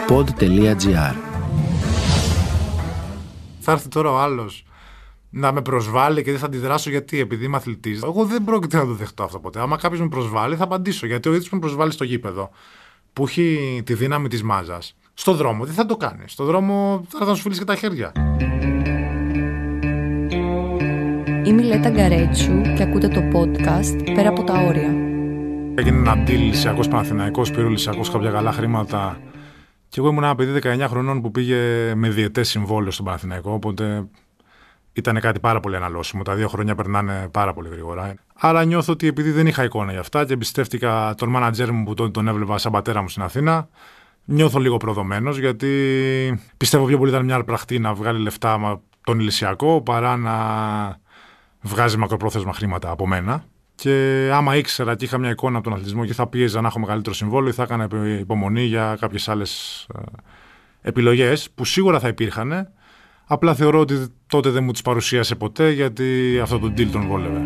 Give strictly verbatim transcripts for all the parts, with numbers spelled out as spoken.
pod τελεία gr. Θα έρθει τώρα ο άλλος να με προσβάλλει και δεν θα αντιδράσω γιατί, επειδή είμαι αθλητής. Εγώ δεν πρόκειται να το δεχτώ αυτό ποτέ. Άμα κάποιος με προσβάλλει, θα απαντήσω. Γιατί ο ίδιος που με προσβάλλει στο γήπεδο, που έχει τη δύναμη της μάζας, στο δρόμο δεν θα το κάνει. Στο δρόμο θα να σου φιλήσει και τα χέρια. Είμαι η Λέτα Γκαρέτσου και ακούτε το podcast Πέρα από τα όρια. Έγινε ένα deal Λυσιακός Παναθηναϊκός, πήρε ο Λυσιακός κάποια καλά χρήματα. Και εγώ ήμουν ένα παιδί δεκαεννιά χρονών που πήγε με διετές συμβόλαιο στον Παναθηναϊκό. Οπότε ήταν κάτι πάρα πολύ αναλώσιμο. Τα δύο χρόνια περνάνε πάρα πολύ γρήγορα. Άρα νιώθω ότι επειδή δεν είχα εικόνα για αυτά και εμπιστεύτηκα τον μάνατζέρ μου που τότε τον έβλεπα σαν πατέρα μου στην Αθήνα, νιώθω λίγο προδομένος, γιατί πιστεύω πιο πολύ ήταν μια αρπραχτή να βγάλει λεφτά τον Λυσιακό παρά να βγάζει μακροπρόθεσμα χρήματα από μένα. Και άμα ήξερα και είχα μια εικόνα από τον αθλητισμό και θα πίεζα να έχω μεγαλύτερο συμβόλαιο, θα έκανα υπομονή για κάποιες άλλες επιλογές που σίγουρα θα υπήρχαν. Απλά θεωρώ ότι τότε δεν μου τις παρουσίασε ποτέ, γιατί αυτό το deal τον βόλευε.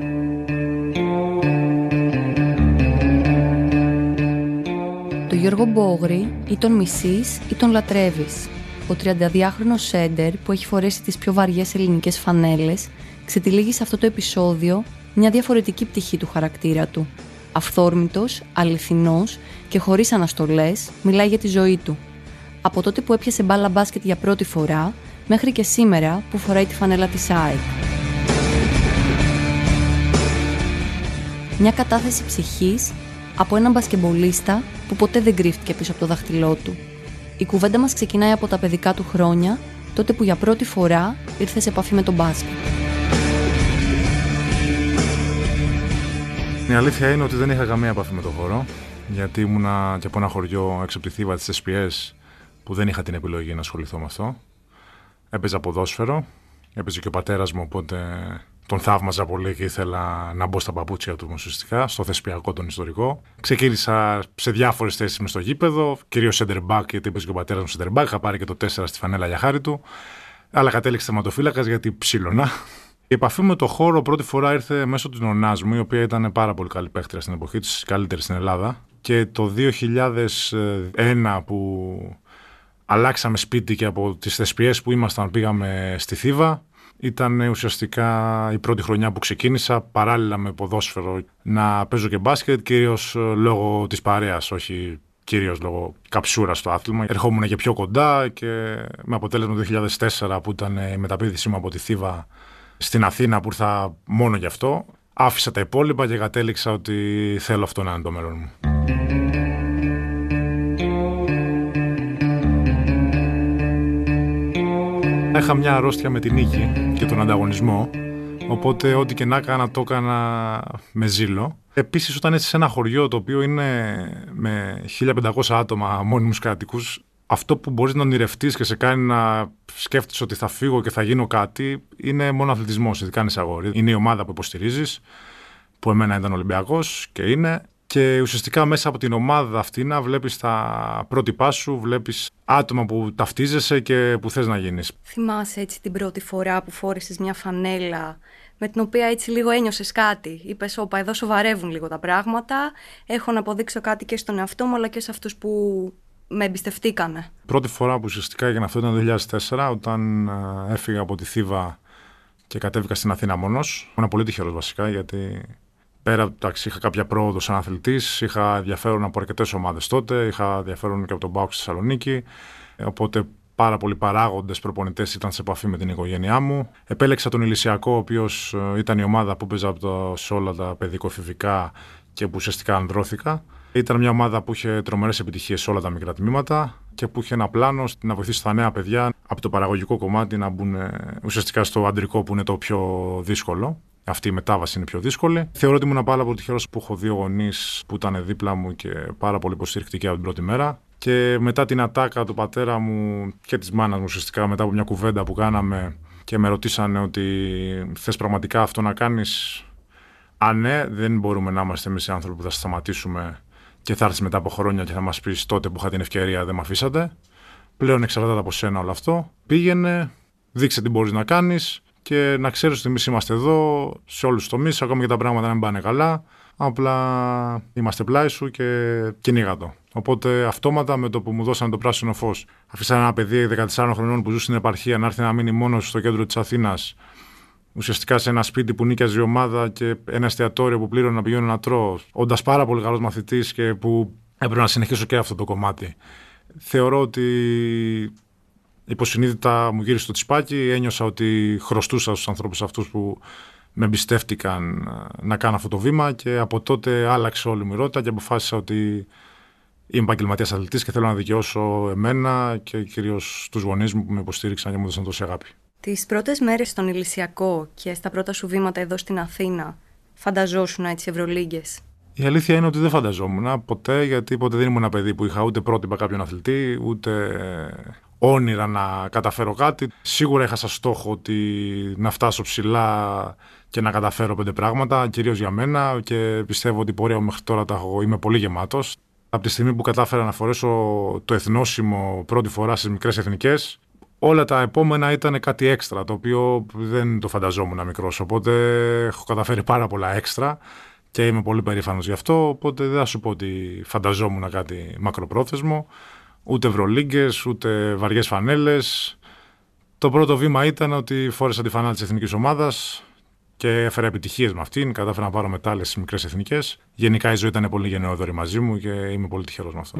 Το Γιώργο Μπόγρη ή τον μισείς ή τον λατρεύεις. Ο τριανταδυάχρονος σέντερ που έχει φορέσει τις πιο βαριές ελληνικές φανέλες ξετυλίγει σε αυτό το επεισόδιο μια διαφορετική πτυχή του χαρακτήρα του. Αυθόρμητος, αληθινός και χωρίς αναστολές μιλάει για τη ζωή του. Από τότε που έπιασε μπάλα μπάσκετ για πρώτη φορά, μέχρι και σήμερα που φοράει τη φανέλα της ΑΕΚ. Μια κατάθεση ψυχής από έναν μπασκεμπολίστα που ποτέ δεν κρύφτηκε πίσω από το δάχτυλό του. Η κουβέντα μας ξεκινάει από τα παιδικά του χρόνια, τότε που για πρώτη φορά ήρθε σε επαφή με τον μπάσκετ. Η αλήθεια είναι ότι δεν είχα καμία επαφή με τον χώρο, γιατί ήμουνα και από ένα χωριό έξω από τη Θήβα της ες πι ες που δεν είχα την επιλογή να ασχοληθώ με αυτό. Έπαιζα ποδόσφαιρο, έπαιζε και ο πατέρας μου, οπότε τον θαύμαζα πολύ και ήθελα να μπω στα παπούτσια του ουσιαστικά, στο θεσπιακό τον ιστορικό. Ξεκίνησα σε διάφορες θέσεις μες στο γήπεδο, κυρίως center back, γιατί έπαιζε και ο πατέρας μου center back. Είχα πάρει και το τέσσερα στη φανέλα για χάρη του, αλλά κατέληξε θεματοφύλακας γιατί ψήλωνα. Η επαφή με το χώρο πρώτη φορά ήρθε μέσω της νονάς μου, η οποία ήταν πάρα πολύ καλή παίχτρια στην εποχή της, καλύτερη στην Ελλάδα. Και το δύο χιλιάδες ένα που αλλάξαμε σπίτι και από τις θεσπιές που ήμασταν πήγαμε στη Θήβα, ήταν ουσιαστικά η πρώτη χρονιά που ξεκίνησα παράλληλα με ποδόσφαιρο να παίζω και μπάσκετ, κυρίως λόγω της παρέας, όχι κυρίως λόγω καψούρας στο άθλημα. Ερχόμουν και πιο κοντά και με αποτέλεσμα το δύο χιλιάδες τέσσερα που ήταν η μεταπίδησή μου από τη Θήβα στην Αθήνα που ήρθα μόνο γι' αυτό, άφησα τα υπόλοιπα και κατέληξα ότι θέλω αυτό να είναι το μέλλον μου. Είχα μια αρρώστια με την νίκη και τον ανταγωνισμό, οπότε ό,τι και να έκανα το έκανα με ζήλο. Επίσης, όταν είσαι σε ένα χωριό το οποίο είναι με χίλια πεντακόσια άτομα μόνιμους κατοικούς, αυτό που μπορείς να ονειρευτείς και σε κάνει να σκέφτεσαι ότι θα φύγω και θα γίνω κάτι, είναι μόνο αθλητισμός, ειδικά αν είσαι αγόρι. Είναι η ομάδα που υποστηρίζεις, που εμένα ήταν Ολυμπιακός και είναι. Και ουσιαστικά μέσα από την ομάδα αυτή να βλέπεις τα πρότυπά σου, βλέπεις άτομα που ταυτίζεσαι και που θες να γίνεις. Θυμάσαι έτσι την πρώτη φορά που φόρεσες μια φανέλα με την οποία έτσι λίγο ένιωσες κάτι? Είπες, όπα, εδώ σοβαρεύουν λίγο τα πράγματα, έχω να αποδείξω κάτι και στον εαυτό μου αλλά και σε αυτούς που με εμπιστευτήκανε. Πρώτη φορά που ουσιαστικά έγινε αυτό ήταν το δύο χιλιάδες τέσσερα, όταν έφυγα από τη Θήβα και κατέβηκα στην Αθήνα μόνος. Ήμουν πολύ τυχερός βασικά, γιατί πέρα από το είχα κάποια πρόοδο σαν αθλητής, είχα ενδιαφέρον από αρκετές ομάδες τότε, είχα ενδιαφέρον και από τον ΠΑΟΚ στη Θεσσαλονίκη. Οπότε πάρα πολλοί παράγοντες, προπονητές ήταν σε επαφή με την οικογένειά μου. Επέλεξα τον Ηλυσιακό, ο οποίος ήταν η ομάδα που παίζα από το, σε όλα τα παιδικοφηβικά και που ουσιαστικά ανδρώθηκα. Ήταν μια ομάδα που είχε τρομερές επιτυχίες σε όλα τα μικρά τμήματα και που είχε ένα πλάνο να βοηθήσει τα νέα παιδιά από το παραγωγικό κομμάτι να μπουν ουσιαστικά στο αντρικό, που είναι το πιο δύσκολο. Αυτή η μετάβαση είναι πιο δύσκολη. Θεωρώ ότι ήμουν πάρα πολύ τυχερός που έχω δύο γονείς που ήταν δίπλα μου και πάρα πολύ υποστηρικτικοί από την πρώτη μέρα. Και μετά την ατάκα του πατέρα μου και της μάνας μου, ουσιαστικά μετά από μια κουβέντα που κάναμε και με ρωτήσανε ότι θες πραγματικά αυτό να κάνεις? Αν ναι, δεν μπορούμε να είμαστε εμείς οι άνθρωποι που θα σταματήσουμε και θα έρθεις μετά από χρόνια και θα μας πεις τότε που είχα την ευκαιρία δεν με αφήσατε. Πλέον εξαρτάται από σένα όλο αυτό. Πήγαινε, δείξε τι μπορείς να κάνεις και να ξέρεις ότι εμείς είμαστε εδώ σε όλους τους τομείς, ακόμη και τα πράγματα να μην πάνε καλά. Απλά είμαστε πλάι σου και κυνήγα το. Οπότε αυτόματα με το που μου δώσανε το πράσινο φως, αφήσανε ένα παιδί δεκατεσσάρων χρονών που ζούσε στην επαρχία να έρθει να μείνει μόνος στο κέντρο της Αθήνας, ουσιαστικά σε ένα σπίτι που νίκιαζε η ομάδα και ένα εστιατόριο που πλήρωνα να πηγαίνω να τρώω, όντας πάρα πολύ καλός μαθητής και που έπρεπε να συνεχίσω και αυτό το κομμάτι. Θεωρώ ότι υποσυνείδητα μου γύρισε το τσιπάκι, ένιωσα ότι χρωστούσα στους ανθρώπους αυτούς που με εμπιστεύτηκαν να κάνω αυτό το βήμα και από τότε άλλαξε όλη μου η ρότα και αποφάσισα ότι είμαι επαγγελματίας αθλητής και θέλω να δικαιώσω εμένα και κυρίως τους γονείς μου που με υποστήριξαν και μου έδωσαν τόση αγάπη. Τις πρώτες μέρες στον Ηλυσιακό και στα πρώτα σου βήματα εδώ στην Αθήνα, φανταζόσουν έτσι Ευρωλίγκες? Η αλήθεια είναι ότι δεν φανταζόμουν ποτέ, γιατί ποτέ δεν ήμουν ένα παιδί που είχα ούτε πρότυπα κάποιον αθλητή, ούτε όνειρα να καταφέρω κάτι. Σίγουρα είχα σαν στόχο ότι να φτάσω ψηλά και να καταφέρω πέντε πράγματα, κυρίως για μένα, και πιστεύω ότι η πορεία μου μέχρι τώρα τα έχω, είμαι πολύ γεμάτος. Από τη στιγμή που κατάφερα να φορέσω το εθνόσημο πρώτη φορά στις μικρές εθνικές, όλα τα επόμενα ήταν κάτι έξτρα, το οποίο δεν το φανταζόμουν μικρός. Οπότε έχω καταφέρει πάρα πολλά έξτρα και είμαι πολύ περήφανος γι' αυτό. Οπότε δεν θα σου πω ότι φανταζόμουν κάτι μακροπρόθεσμο, ούτε Ευρωλίγκες, ούτε βαριές φανέλες. Το πρώτο βήμα ήταν ότι φόρεσα τη φανέλα της εθνικής ομάδας και έφερα επιτυχίες με αυτήν. Κατάφερα να πάρω μετάλλες στις μικρές εθνικές. Γενικά η ζωή ήταν πολύ γενναιόδορη μαζί μου και είμαι πολύ τυχερός με αυτό.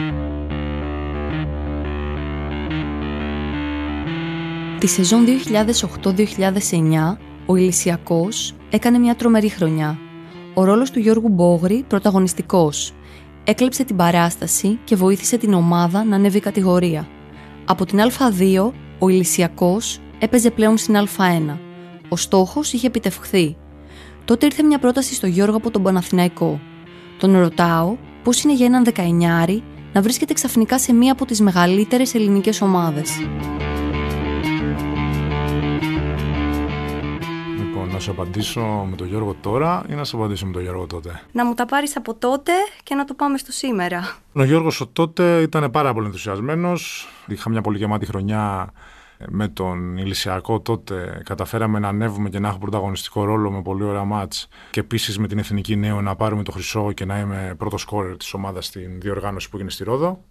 Τη σεζόν δύο χιλιάδες οκτώ δύο χιλιάδες εννιά ο Ηλυσιακός έκανε μια τρομερή χρονιά. Ο ρόλος του Γιώργου Μπόγρη πρωταγωνιστικός. Έκλεψε την παράσταση και βοήθησε την ομάδα να ανέβει κατηγορία. Από την Α δύο ο Ηλυσιακός έπαιζε πλέον στην Α ένα. Ο στόχος είχε επιτευχθεί. Τότε ήρθε μια πρόταση στο Γιώργο από τον Παναθηναϊκό. Τον ρωτάω πώς είναι για έναν δεκαεννιάρη να βρίσκεται ξαφνικά σε μία από τις μεγαλύτερες ελληνικές ομάδες. Λοιπόν, να σου απαντήσω με τον Γιώργο τώρα ή να σου απαντήσω με τον Γιώργο τότε? Να μου τα πάρεις από τότε και να το πάμε στο σήμερα. Ο Γιώργος τότε ήταν πάρα πολύ ενθουσιασμένος. Είχα μια πολύ γεμάτη χρονιά με τον Ηλυσιακό τότε. Καταφέραμε να ανέβουμε και να έχω πρωταγωνιστικό ρόλο με πολύ ωραία μάτς. Και επίσης με την Εθνική Νέο να πάρουμε το χρυσό και να είμαι πρώτο σκόρερ της ομάδας στην διοργάνωση που έγινε στη Ρόδο.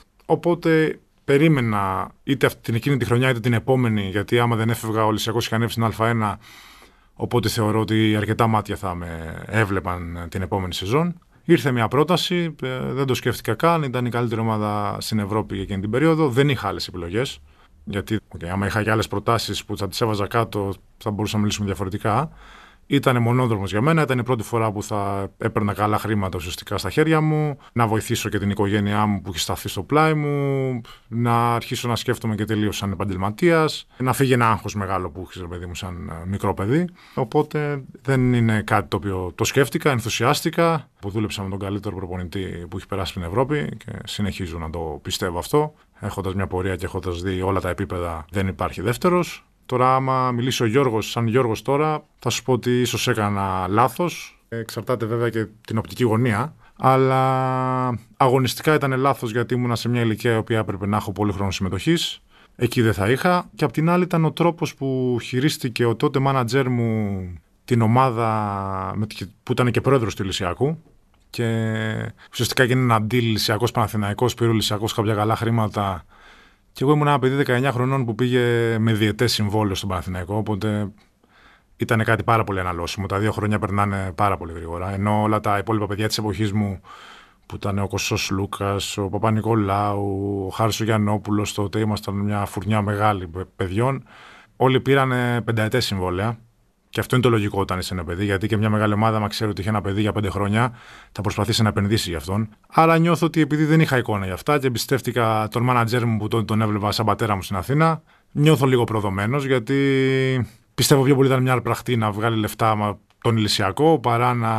Οπότε περίμενα είτε αυτή την εκείνη τη χρονιά είτε την επόμενη, γιατί άμα δεν έφευγα ο Ηλυσιακός είχε ανέβει στην Α ένα. Οπότε θεωρώ ότι αρκετά μάτια θα με έβλεπαν την επόμενη σεζόν. Ήρθε μια πρόταση, δεν το σκέφτηκα καν, ήταν η καλύτερη ομάδα στην Ευρώπη εκείνη την περίοδο. Δεν είχα άλλες επιλογές. Γιατί okay, άμα είχα και άλλες προτάσεις που θα τις έβαζα κάτω, θα μπορούσαμε να μιλήσουμε διαφορετικά. Ήταν μονόδρομος για μένα, ήταν η πρώτη φορά που θα έπαιρνα καλά χρήματα ουσιαστικά στα χέρια μου, να βοηθήσω και την οικογένειά μου που έχει σταθεί στο πλάι μου, να αρχίσω να σκέφτομαι και τελείως σαν επαγγελματίας, να φύγει ένα άγχος μεγάλο που έχει, παιδί μου, σαν μικρό παιδί. Οπότε δεν είναι κάτι το οποίο το σκέφτηκα, ενθουσιάστηκα, που δούλεψα με τον καλύτερο προπονητή που έχει περάσει στην Ευρώπη και συνεχίζω να το πιστεύω αυτό. Έχοντας μια πορεία και έχοντας δει όλα τα επίπεδα, δεν υπάρχει δεύτερος. Τώρα, άμα μιλήσει ο Γιώργος, σαν Γιώργος τώρα, θα σου πω ότι ίσως έκανα λάθος. Εξαρτάται βέβαια και την οπτική γωνία. Αλλά αγωνιστικά ήταν λάθος, γιατί ήμουνα σε μια ηλικία η οποία έπρεπε να έχω πολύ χρόνο συμμετοχής. Εκεί δεν θα είχα. Και απ' την άλλη ήταν ο τρόπος που χειρίστηκε ο τότε μάνατζέρ μου την ομάδα που ήταν και πρόεδρος του Ηλυσιακού. Και ουσιαστικά έγινε ένα deal Ηλυσιακός Παναθηναϊκός, πήρε ο Ηλυσιακός κάποια καλά χρήματα. Και εγώ ήμουν ένα παιδί δεκαεννιά χρονών που πήγε με διετές συμβόλαιο στον Παναθηναϊκό, οπότε ήταν κάτι πάρα πολύ αναλώσιμο. Τα δύο χρόνια περνάνε πάρα πολύ γρήγορα. Ενώ όλα τα υπόλοιπα παιδιά της εποχής μου, που ήταν ο Κωστός Λούκας, ο Παπα-Νικολάου, ο Χάρης ο Γιαννόπουλος, τότε ήμασταν μια φουρνιά μεγάλη παιδιών, όλοι πήραν πενταετές συμβόλαια. Και αυτό είναι το λογικό όταν είσαι ένα παιδί, γιατί και μια μεγάλη ομάδα, άμα ξέρει ότι είχε ένα παιδί για πέντε χρόνια, θα προσπαθήσει να επενδύσει για αυτόν. Άρα νιώθω ότι επειδή δεν είχα εικόνα για αυτά και εμπιστεύτηκα τον μάνατζέρ μου που τότε τον έβλεπα σαν πατέρα μου στην Αθήνα, νιώθω λίγο προδομένος, γιατί πιστεύω πιο πολύ ήταν μια αρπραχτή να βγάλει λεφτά με τον Ηλυσιακό παρά να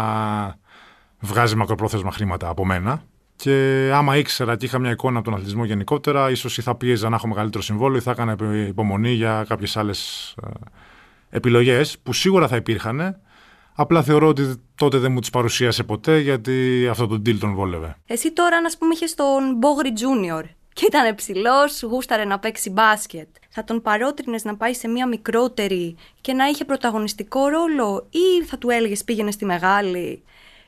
βγάζει μακροπρόθεσμα χρήματα από μένα. Και άμα ήξερα και είχα μια εικόνα από τον αθλητισμό γενικότερα, ίσως ή θα πίεζα να έχω μεγαλύτερο συμβόλαιο ή θα έκανα υπομονή για κάποιες άλλες επιλογές που σίγουρα θα υπήρχαν. Απλά θεωρώ ότι τότε δεν μου τις παρουσίασε ποτέ, γιατί αυτό το deal τον βόλευε. Εσύ τώρα, να πούμε, είχες τον Μπόγρη Τζούνιορ και ήταν ψηλός, γούσταρε να παίξει μπάσκετ. Θα τον παρότρινες να πάει σε μια μικρότερη και να είχε πρωταγωνιστικό ρόλο, ή θα του έλεγες πήγαινε στη μεγάλη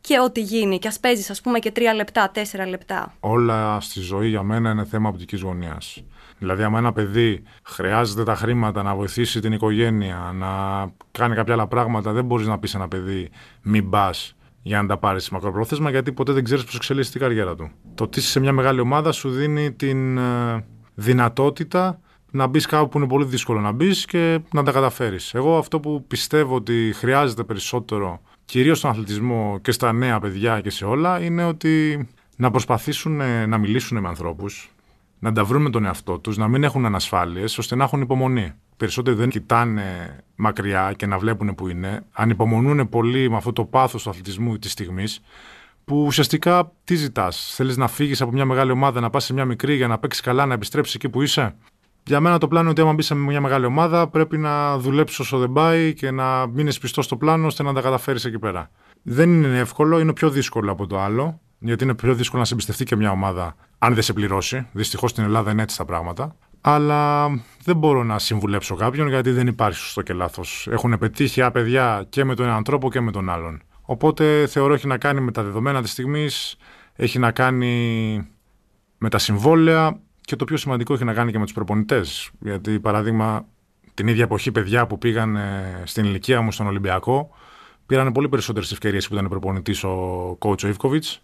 και ό,τι γίνει. Και ας παίζεις, ας πούμε, και τρία λεπτά, τέσσερα λεπτά. Όλα στη ζωή για μένα είναι θέμα οπτικής γωνίας. Δηλαδή, άμα ένα παιδί χρειάζεται τα χρήματα να βοηθήσει την οικογένεια, να κάνει κάποια άλλα πράγματα, δεν μπορείς να πεις ένα παιδί μην πας για να τα πάρεις μακροπρόθεσμα, γιατί ποτέ δεν ξέρεις πώς εξελίσσεται την καριέρα του. Το ότι είσαι σε μια μεγάλη ομάδα σου δίνει την ε, δυνατότητα να μπεις κάπου που είναι πολύ δύσκολο να μπεις και να τα καταφέρεις. Εγώ αυτό που πιστεύω ότι χρειάζεται περισσότερο, κυρίως στον αθλητισμό και στα νέα παιδιά και σε όλα, είναι ότι να προσπαθήσουν να μιλήσουν με ανθρώπους, να τα βρουν με τον εαυτό τους, να μην έχουν ανασφάλειες, ώστε να έχουν υπομονή. Περισσότεροι δεν κοιτάνε μακριά και να βλέπουν που είναι. Ανυπομονούν πολύ με αυτό το πάθος του αθλητισμού της στιγμής, που ουσιαστικά τι ζητάς? Θέλεις να φύγεις από μια μεγάλη ομάδα, να πας σε μια μικρή για να παίξεις καλά, να επιστρέψεις εκεί που είσαι? Για μένα το πλάνο είναι ότι άμα μπεις σε μια μεγάλη ομάδα, πρέπει να δουλέψεις όσο δεν πάει και να μείνεις πιστός στο πλάνο ώστε να τα καταφέρεις εκεί πέρα. Δεν είναι εύκολο, είναι πιο δύσκολο από το άλλο, γιατί είναι πιο δύσκολο να σε εμπιστευτεί και μια ομάδα αν δεν σε πληρώσει. Δυστυχώς στην Ελλάδα είναι έτσι τα πράγματα. Αλλά δεν μπορώ να συμβουλέψω κάποιον, γιατί δεν υπάρχει σωστό και λάθος. Έχουν πετύχει α, παιδιά και με τον έναν τρόπο και με τον άλλον. Οπότε θεωρώ έχει να κάνει με τα δεδομένα της στιγμής, έχει να κάνει με τα συμβόλαια και το πιο σημαντικό έχει να κάνει και με τους προπονητές. Γιατί, παράδειγμα, την ίδια εποχή παιδιά που πήγαν ε, στην ηλικία μου στον Ολυμπιακό πήραν πολύ περισσότερες ευκαιρίες που ήταν προπονητής ο coach ο Ιβκοβιτς.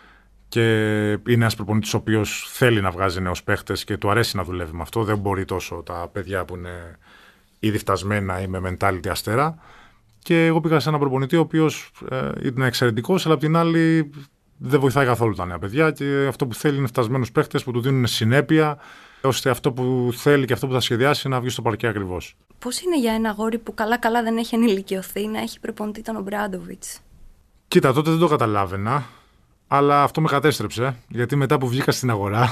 Και είναι ένας προπονητής ο οποίος θέλει να βγάζει νέους παίχτες και του αρέσει να δουλεύει με αυτό. Δεν μπορεί τόσο τα παιδιά που είναι ήδη φτασμένα ή με mentality αστέρα. Και εγώ πήγα σε έναν προπονητή ο οποίος ε, ήταν εξαιρετικός, αλλά απ' την άλλη δεν βοηθάει καθόλου τα νέα παιδιά. Και αυτό που θέλει είναι φτασμένους παίχτες που του δίνουν συνέπεια, ώστε αυτό που θέλει και αυτό που θα σχεδιάσει να βγει στο παρκέ ακριβώς. Πώς είναι για ένα αγόρι που καλά-καλά δεν έχει ενηλικιωθεί να έχει προπονητή τον Ομπράντοβιτς? Κοίτα, τότε δεν το καταλάβαινα. Αλλά αυτό με κατέστρεψε, γιατί μετά που βγήκα στην αγορά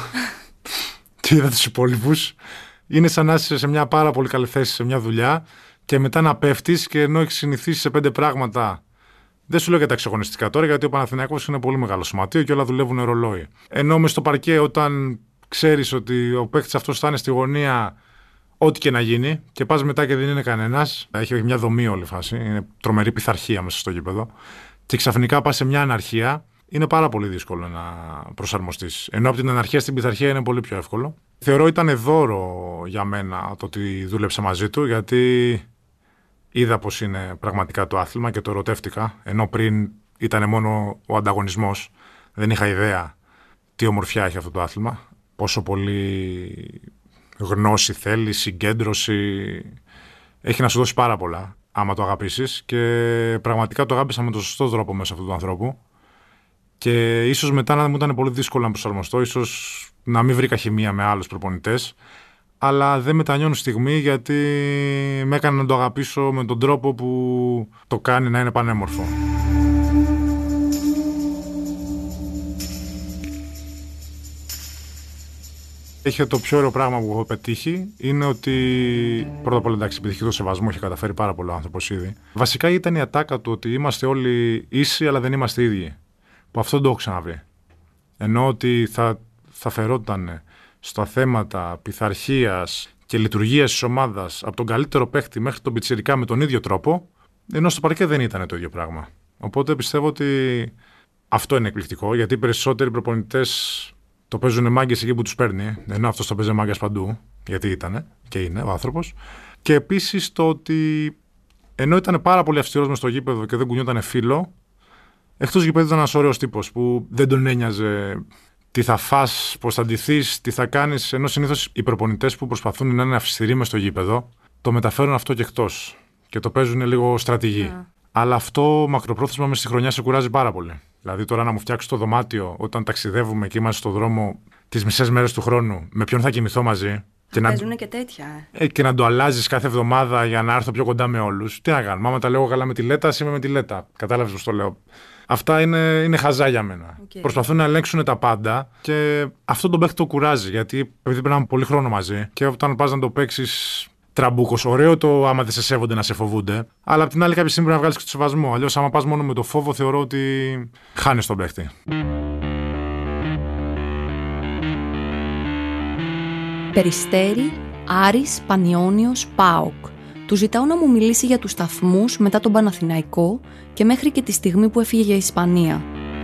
και είδα τους υπόλοιπους, είναι σαν να είσαι σε μια πάρα πολύ καλή θέση, σε μια δουλειά, και μετά να πέφτεις και ενώ έχεις συνηθίσει σε πέντε πράγματα. Δεν σου λέω για τα εξαγωνιστικά τώρα, γιατί ο Παναθηναϊκός είναι πολύ μεγάλο σωματείο και όλα δουλεύουν ρολόι. Ενώ μες στο παρκέ, όταν ξέρεις ότι ο παίκτης αυτός θα είναι στη γωνία, ό,τι και να γίνει, και πας μετά και δεν είναι κανένας, έχει μια δομή όλη η φάση, είναι τρομερή πειθαρχία μέσα στο γήπεδο, και ξαφνικά πας σε μια αναρχία. Είναι πάρα πολύ δύσκολο να προσαρμοστείς. Ενώ από την αναρχία στην πειθαρχία είναι πολύ πιο εύκολο. Θεωρώ ήταν δώρο για μένα το ότι δούλεψα μαζί του, γιατί είδα πως είναι πραγματικά το άθλημα και το ερωτεύτηκα. Ενώ πριν ήταν μόνο ο ανταγωνισμός, δεν είχα ιδέα τι ομορφιά έχει αυτό το άθλημα. Πόσο πολύ γνώση θέλει, συγκέντρωση. Έχει να σου δώσει πάρα πολλά, άμα το αγαπήσεις. Και πραγματικά το αγάπησα με τον σωστό τρόπο μέσα αυτού του ανθρώπου. Και ίσως μετά να μου ήταν πολύ δύσκολο να προσαρμοστώ, ίσως να μην βρήκα χημεία με άλλους προπονητές, αλλά δεν μετανιώνω στιγμή, γιατί με έκανε να το αγαπήσω με τον τρόπο που το κάνει να είναι πανέμορφο. Είχε το πιο ωραίο πράγμα που έχω πετύχει είναι ότι πρώτα απ' όλα, εντάξει, επειδή έχει το σεβασμό, έχει καταφέρει πάρα πολύ ο άνθρωπος ήδη. Βασικά ήταν η ατάκα του ότι είμαστε όλοι ίσοι, αλλά δεν είμαστε ίδιοι. Που αυτό δεν το έχω ξαναβρει. Ενώ ότι θα, θα φερόταν στα θέματα πειθαρχίας και λειτουργίας της ομάδας από τον καλύτερο παίχτη μέχρι τον πιτσιρικά με τον ίδιο τρόπο, ενώ στο παρκέ δεν ήταν το ίδιο πράγμα. Οπότε πιστεύω ότι αυτό είναι εκπληκτικό, γιατί οι περισσότεροι προπονητές το παίζουν μάγκες εκεί που τους παίρνει, ενώ αυτός το παίζει μάγκες παντού, γιατί ήταν και είναι ο άνθρωπος. Και επίσης το ότι ενώ ήταν πάρα πολύ αυστηρός μες στο γήπεδο και δεν κουνιόταν φύλλο, εκτός γηπέδου ήταν ένας ωραίος τύπος που δεν τον ένοιαζε τι θα φας, πώς θα ντυθείς, τι θα κάνεις. Ενώ συνήθως οι προπονητές που προσπαθούν να είναι αυστηροί μες στο γήπεδο, το μεταφέρουν αυτό και εκτός και το παίζουν λίγο στρατηγή. Yeah. Αλλά αυτό μακροπρόθεσμα μέσα στη χρονιά σε κουράζει πάρα πολύ. Δηλαδή, τώρα να μου φτιάξει το δωμάτιο όταν ταξιδεύουμε και είμαστε στον δρόμο τις μισές μέρες του χρόνου, με ποιον θα κοιμηθώ μαζί. Και να... Παίζουν και τέτοια. Ε, και να το αλλάζεις κάθε εβδομάδα για να έρθω πιο κοντά με όλους. Τι να κάνω, άμα τα λέω καλά με τη Λέτα, είμαι με τη Λέτα. Κατάλαβες πώς το λέω. Αυτά είναι, είναι χαζά για μένα. Okay. Προσπαθούν να ελέγξουν τα πάντα και αυτό τον παίχτη το κουράζει. Γιατί επειδή περνάμε πολύ χρόνο μαζί και όταν πας να το παίξεις τραμπούκος, ωραίο το άμα δεν σε σέβονται να σε φοβούνται. Αλλά απ' την άλλη, κάποια στιγμή πρέπει να βγάλεις και το σεβασμό. Αλλιώς, άμα πας μόνο με το φόβο, θεωρώ ότι χάνεις τον παίχτη. Περιστέρι, Άρης, Πανιώνιος, ΠΑΟΚ. Του ζητάω να μου μιλήσει για τους σταθμούς μετά τον Παναθηναϊκό και μέχρι και τη στιγμή που έφυγε για Ισπανία.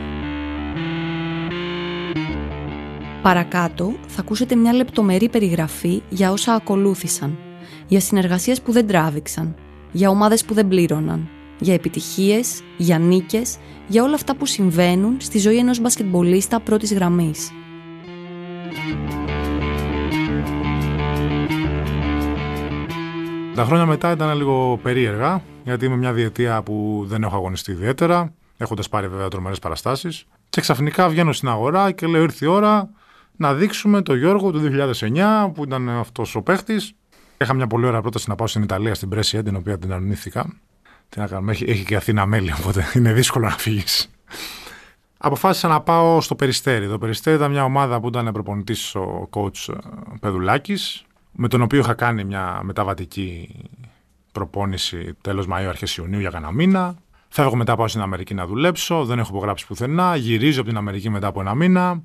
Παρακάτω θα ακούσετε μια λεπτομερή περιγραφή για όσα ακολούθησαν, για συνεργασίες που δεν τράβηξαν, για ομάδες που δεν πλήρωναν, για επιτυχίες, για νίκες, για όλα αυτά που συμβαίνουν στη ζωή ενός μπασκετμπολίστα πρώτης γραμμής. Τα χρόνια μετά ήταν λίγο περίεργα, γιατί είμαι μια διετία που δεν έχω αγωνιστεί ιδιαίτερα, έχοντας πάρει βέβαια τρομερές παραστάσεις. Και ξαφνικά βγαίνω στην αγορά και λέω: ήρθε η ώρα να δείξουμε τον Γιώργο του δύο χιλιάδες εννιά, που ήταν αυτός ο παίχτης. Είχα μια πολύ ωραία πρόταση να πάω στην Ιταλία, στην Πρέσια, την οποία την αρνήθηκα. Τι να κάνουμε, έχει, έχει και Αθήνα μέλη, οπότε είναι δύσκολο να φύγεις. Αποφάσισα να πάω στο Περιστέρι. Το Περιστέρι ήταν μια ομάδα που ήταν προπονητής ο coach Πεδουλάκης, με τον οποίο είχα κάνει μια μεταβατική προπόνηση τέλος Μαΐου, αρχές Ιουνίου για κανένα μήνα. Φεύγω μετά, πάω στην Αμερική να δουλέψω, δεν έχω υπογράψει πουθενά. Γυρίζω από την Αμερική μετά από ένα μήνα.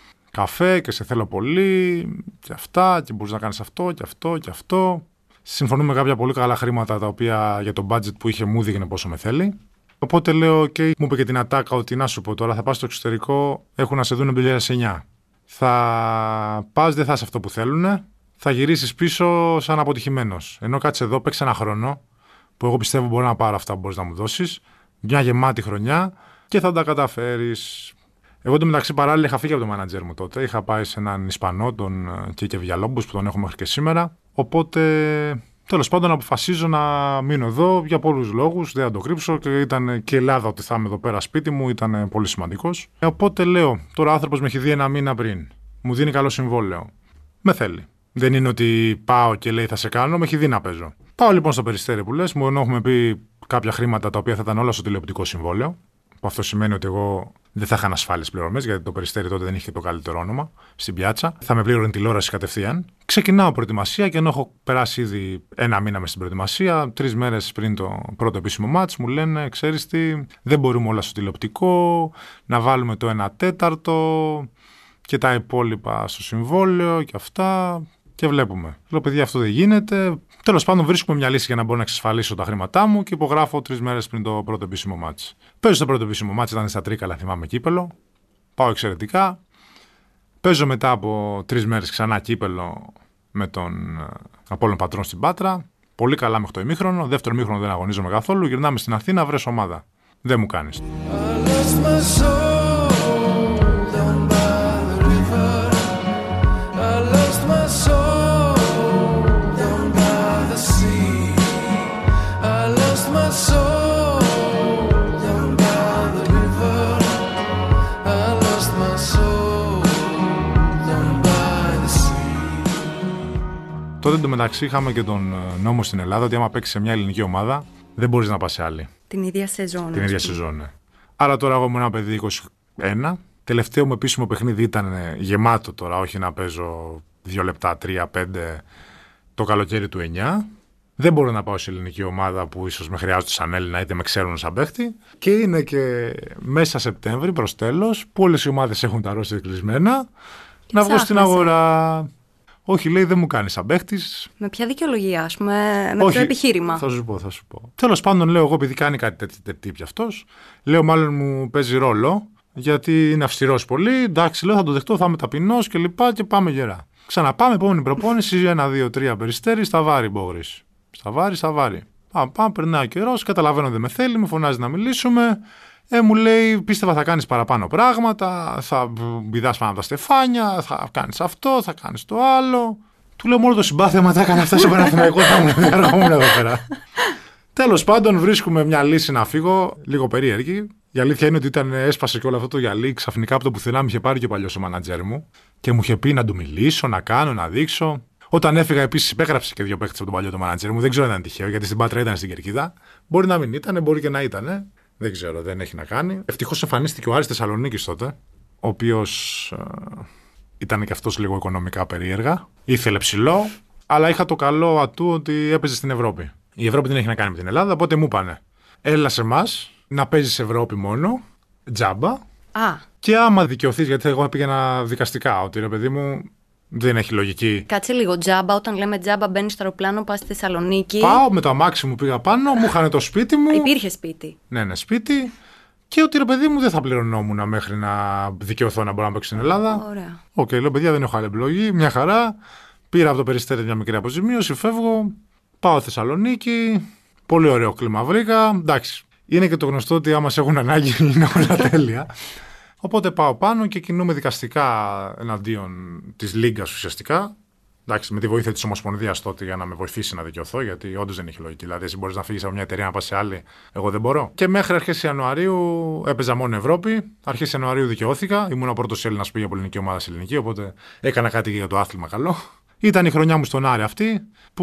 Καφέ και σε θέλω πολύ, και αυτά, και μπορείς να κάνεις αυτό, και αυτό, και αυτό. Συμφωνούμε κάποια πολύ καλά χρήματα τα οποία για το budget που είχε μου δείχνε πόσο με θέλει. Οπότε λέω: OK, μου είπε και την Ατάκα ότι να σου πω τώρα, θα πας στο εξωτερικό, έχουν να σε δουν το δύο χιλιάδες εννιά. Θα πας, δεν θα είσαι αυτό που θέλουν, θα γυρίσεις πίσω σαν αποτυχημένος. Ενώ κάτσε εδώ, παίξε ένα χρόνο, που εγώ πιστεύω μπορώ να πάρω αυτά που μπορείς να μου δώσεις, μια γεμάτη χρονιά και θα τα καταφέρεις. Εγώ εντωμεταξύ παράλληλα είχα φύγει από τον μάνατζερ μου τότε. Είχα πάει σε έναν Ισπανό, τον Κίκε Βιαλόμπους, που τον έχω μέχρι και σήμερα. Οπότε τέλος πάντων αποφασίζω να μείνω εδώ για πολλούς λόγους. Δεν θα το κρύψω, και ήταν και η Ελλάδα ότι θα είμαι εδώ πέρα σπίτι μου, ήταν πολύ σημαντικός. Οπότε λέω: τώρα ο άνθρωπος με έχει δει ένα μήνα πριν. Μου δίνει καλό συμβόλαιο. Με θέλει. Δεν είναι ότι πάω και λέει θα σε κάνω, με έχει δει να παίζω. Πάω λοιπόν στο Περιστέρι που λες, μου ενώ έχουμε πει κάποια χρήματα τα οποία θα ήταν όλα στο τηλεοπτικό συμβόλαιο. Που αυτό σημαίνει ότι εγώ δεν θα είχα ασφάλειες πληρωμές, γιατί το Περιστέρι τότε δεν είχε το καλύτερο όνομα στην πιάτσα. Θα με πλήρωνε τηλεόραση κατευθείαν. Ξεκινάω προετοιμασία και ενώ έχω περάσει ήδη ένα μήνα μες στην προετοιμασία, τρεις μέρες πριν το πρώτο επίσημο μάτς, μου λένε: ξέρεις τι, δεν μπορούμε όλα στο τηλεοπτικό, να βάλουμε το ένα τέταρτο και τα υπόλοιπα στο συμβόλαιο και αυτά. Και βλέπουμε. Λέω: παιδιά, αυτό δεν γίνεται. Τέλος πάντων, βρίσκουμε μια λύση για να μπορώ να εξασφαλίσω τα χρήματά μου και υπογράφω τρεις μέρες πριν το πρώτο επίσημο μάτς. Παίζω στο πρώτο επίσημο μάτς, ήταν στα Τρίκαλα, θυμάμαι, κύπελο. Πάω εξαιρετικά. Παίζω μετά από τρεις μέρες ξανά κύπελο με τον Απόλλων Πατρών στην Πάτρα. Πολύ καλά μέχρι το ημίχρονο. Δεύτερο ημίχρονο δεν αγωνίζομαι καθόλου. Γυρνάμε στην Αθήνα, βρες ομάδα. Δεν μου κάνεις. Τότε εντωμεταξύ είχαμε και τον νόμο στην Ελλάδα ότι άμα παίξει σε μια ελληνική ομάδα δεν μπορείς να πας σε άλλη. Την ίδια σεζόν. Την ίδια σεζόν, ναι. Άρα τώρα εγώ ήμουν ένα παιδί είκοσι ένα. Τελευταίο μου επίσημο παιχνίδι ήταν γεμάτο τώρα, όχι να παίζω δύο λεπτά, τρία, πέντε το καλοκαίρι του εννιά. Δεν μπορώ να πάω σε ελληνική ομάδα που ίσως με χρειάζονται σαν Έλληνα είτε με ξέρουν σαν παίχτη. Και είναι και μέσα Σεπτέμβρη προς τέλος που όλες οι ομάδες έχουν τα ρόστερ κλεισμένα. Και να βγω στην αγορά. Όχι, λέει, δεν μου κάνει σαν παίχτης. Με ποια δικαιολογία, ας πούμε, με ποιο επιχείρημα? Θα σου πω, θα σου πω. Τέλος πάντων, λέω εγώ, επειδή κάνει κάτι τέτοιο τύπη αυτός, λέω μάλλον μου παίζει ρόλο, γιατί είναι αυστηρός πολύ. Εντάξει, λέω, θα το δεχτώ, θα είμαι ταπεινός και λοιπά και πάμε γερά. Ξαναπάμε, επόμενη προπόνηση, ένα, δύο, τρία Περιστέρι, στα βάρη Μπόγρης. Στα βάρη, στα βάρη. Πάμε, πάμε, περνάει ο καιρός, καταλαβαίνω δεν με θέλει, με φωνάζει να μιλήσουμε. Ε, μου λέει, πίστευα θα κάνεις παραπάνω πράγματα, θα πηδάς πάνω από τα στεφάνια, θα κάνεις αυτό, θα κάνεις το άλλο. Του λέω, μόνο το συμπάθεια τα έκανα αυτά στο Παναθηναϊκό, θα ήμουν διαργόμουν εδώ πέρα. Τέλος πάντων, βρίσκουμε μια λύση να φύγω, λίγο περίεργη. Η αλήθεια είναι ότι ήταν, έσπασε και όλο αυτό το γυαλί. Ξαφνικά από το πουθενά μου είχε πάρει και ο παλιός ο μάνατζερ μου και μου είχε πει να του μιλήσω, να κάνω, να δείξω. Όταν έφυγα, επίσης υπέγραψε και δύο παίκτες από τον παλιό το μάνατζερ μου. Δεν ξέρω αν ήταν τυχαίο, γιατί στην Πάτρα ήταν στην Κερκίδα. Μπορεί να μην ήταν, μπορεί και να ήταν. Δεν ξέρω, δεν έχει να κάνει. Ευτυχώς εμφανίστηκε ο Άρης Θεσσαλονίκης τότε, ο οποίος ε, ήταν και αυτός λίγο οικονομικά περίεργα. Ήθελε ψηλό, αλλά είχα το καλό ατού ότι έπαιζε στην Ευρώπη. Η Ευρώπη δεν έχει να κάνει με την Ελλάδα, οπότε μου είπανε: έλα σε εμάς, να παίζεις Ευρώπη μόνο, τζάμπα. Α. Και άμα δικαιωθείς, γιατί εγώ πήγαινα δικαστικά, ότι ρε παιδί μου, Δεν έχει λογική. Κάτσε λίγο, τζάμπα. Όταν λέμε τζάμπα, μπαίνει στο αεροπλάνο, πα στη Θεσσαλονίκη. Πάω με το αμάξι μου, πήγα πάνω, μου είχαν το σπίτι μου. Υπήρχε σπίτι. Ναι, ναι, σπίτι. Και ότι ρε παιδί μου δεν θα πληρωνόμουν μέχρι να δικαιωθώ να μπορώ να παίξω στην Ελλάδα. Ωραία. Οκ, okay, λέω παιδιά, δεν έχω άλλη επιλογή. Μια χαρά. Πήρα από το Περιστέρι μια μικρή αποζημίωση, φεύγω. Πάω Θεσσαλονίκη. Πολύ ωραίο κλίμα βρήκα. Εντάξει. Είναι και το γνωστό ότι άμα σε έχουν ανάγκη είναι όλα τέλεια. Οπότε πάω πάνω και κινούμαι δικαστικά εναντίον της Λίγκας ουσιαστικά. Εντάξει, με τη βοήθεια της Ομοσπονδίας τότε για να με βοηθήσει να δικαιωθώ, γιατί όντως δεν έχει λογική. Δηλαδή, εσύ μπορείς να φύγεις από μια εταιρεία να πας σε άλλη, εγώ δεν μπορώ. Και μέχρι αρχές Ιανουαρίου έπαιζα μόνο Ευρώπη. Αρχές Ιανουαρίου δικαιώθηκα. Ήμουν ο πρώτος Έλληνας που πήγε από ελληνική ομάδα σε ελληνική, οπότε έκανα κάτι και για το άθλημα καλό. Ήταν η χρονιά μου στον Άρη αυτή,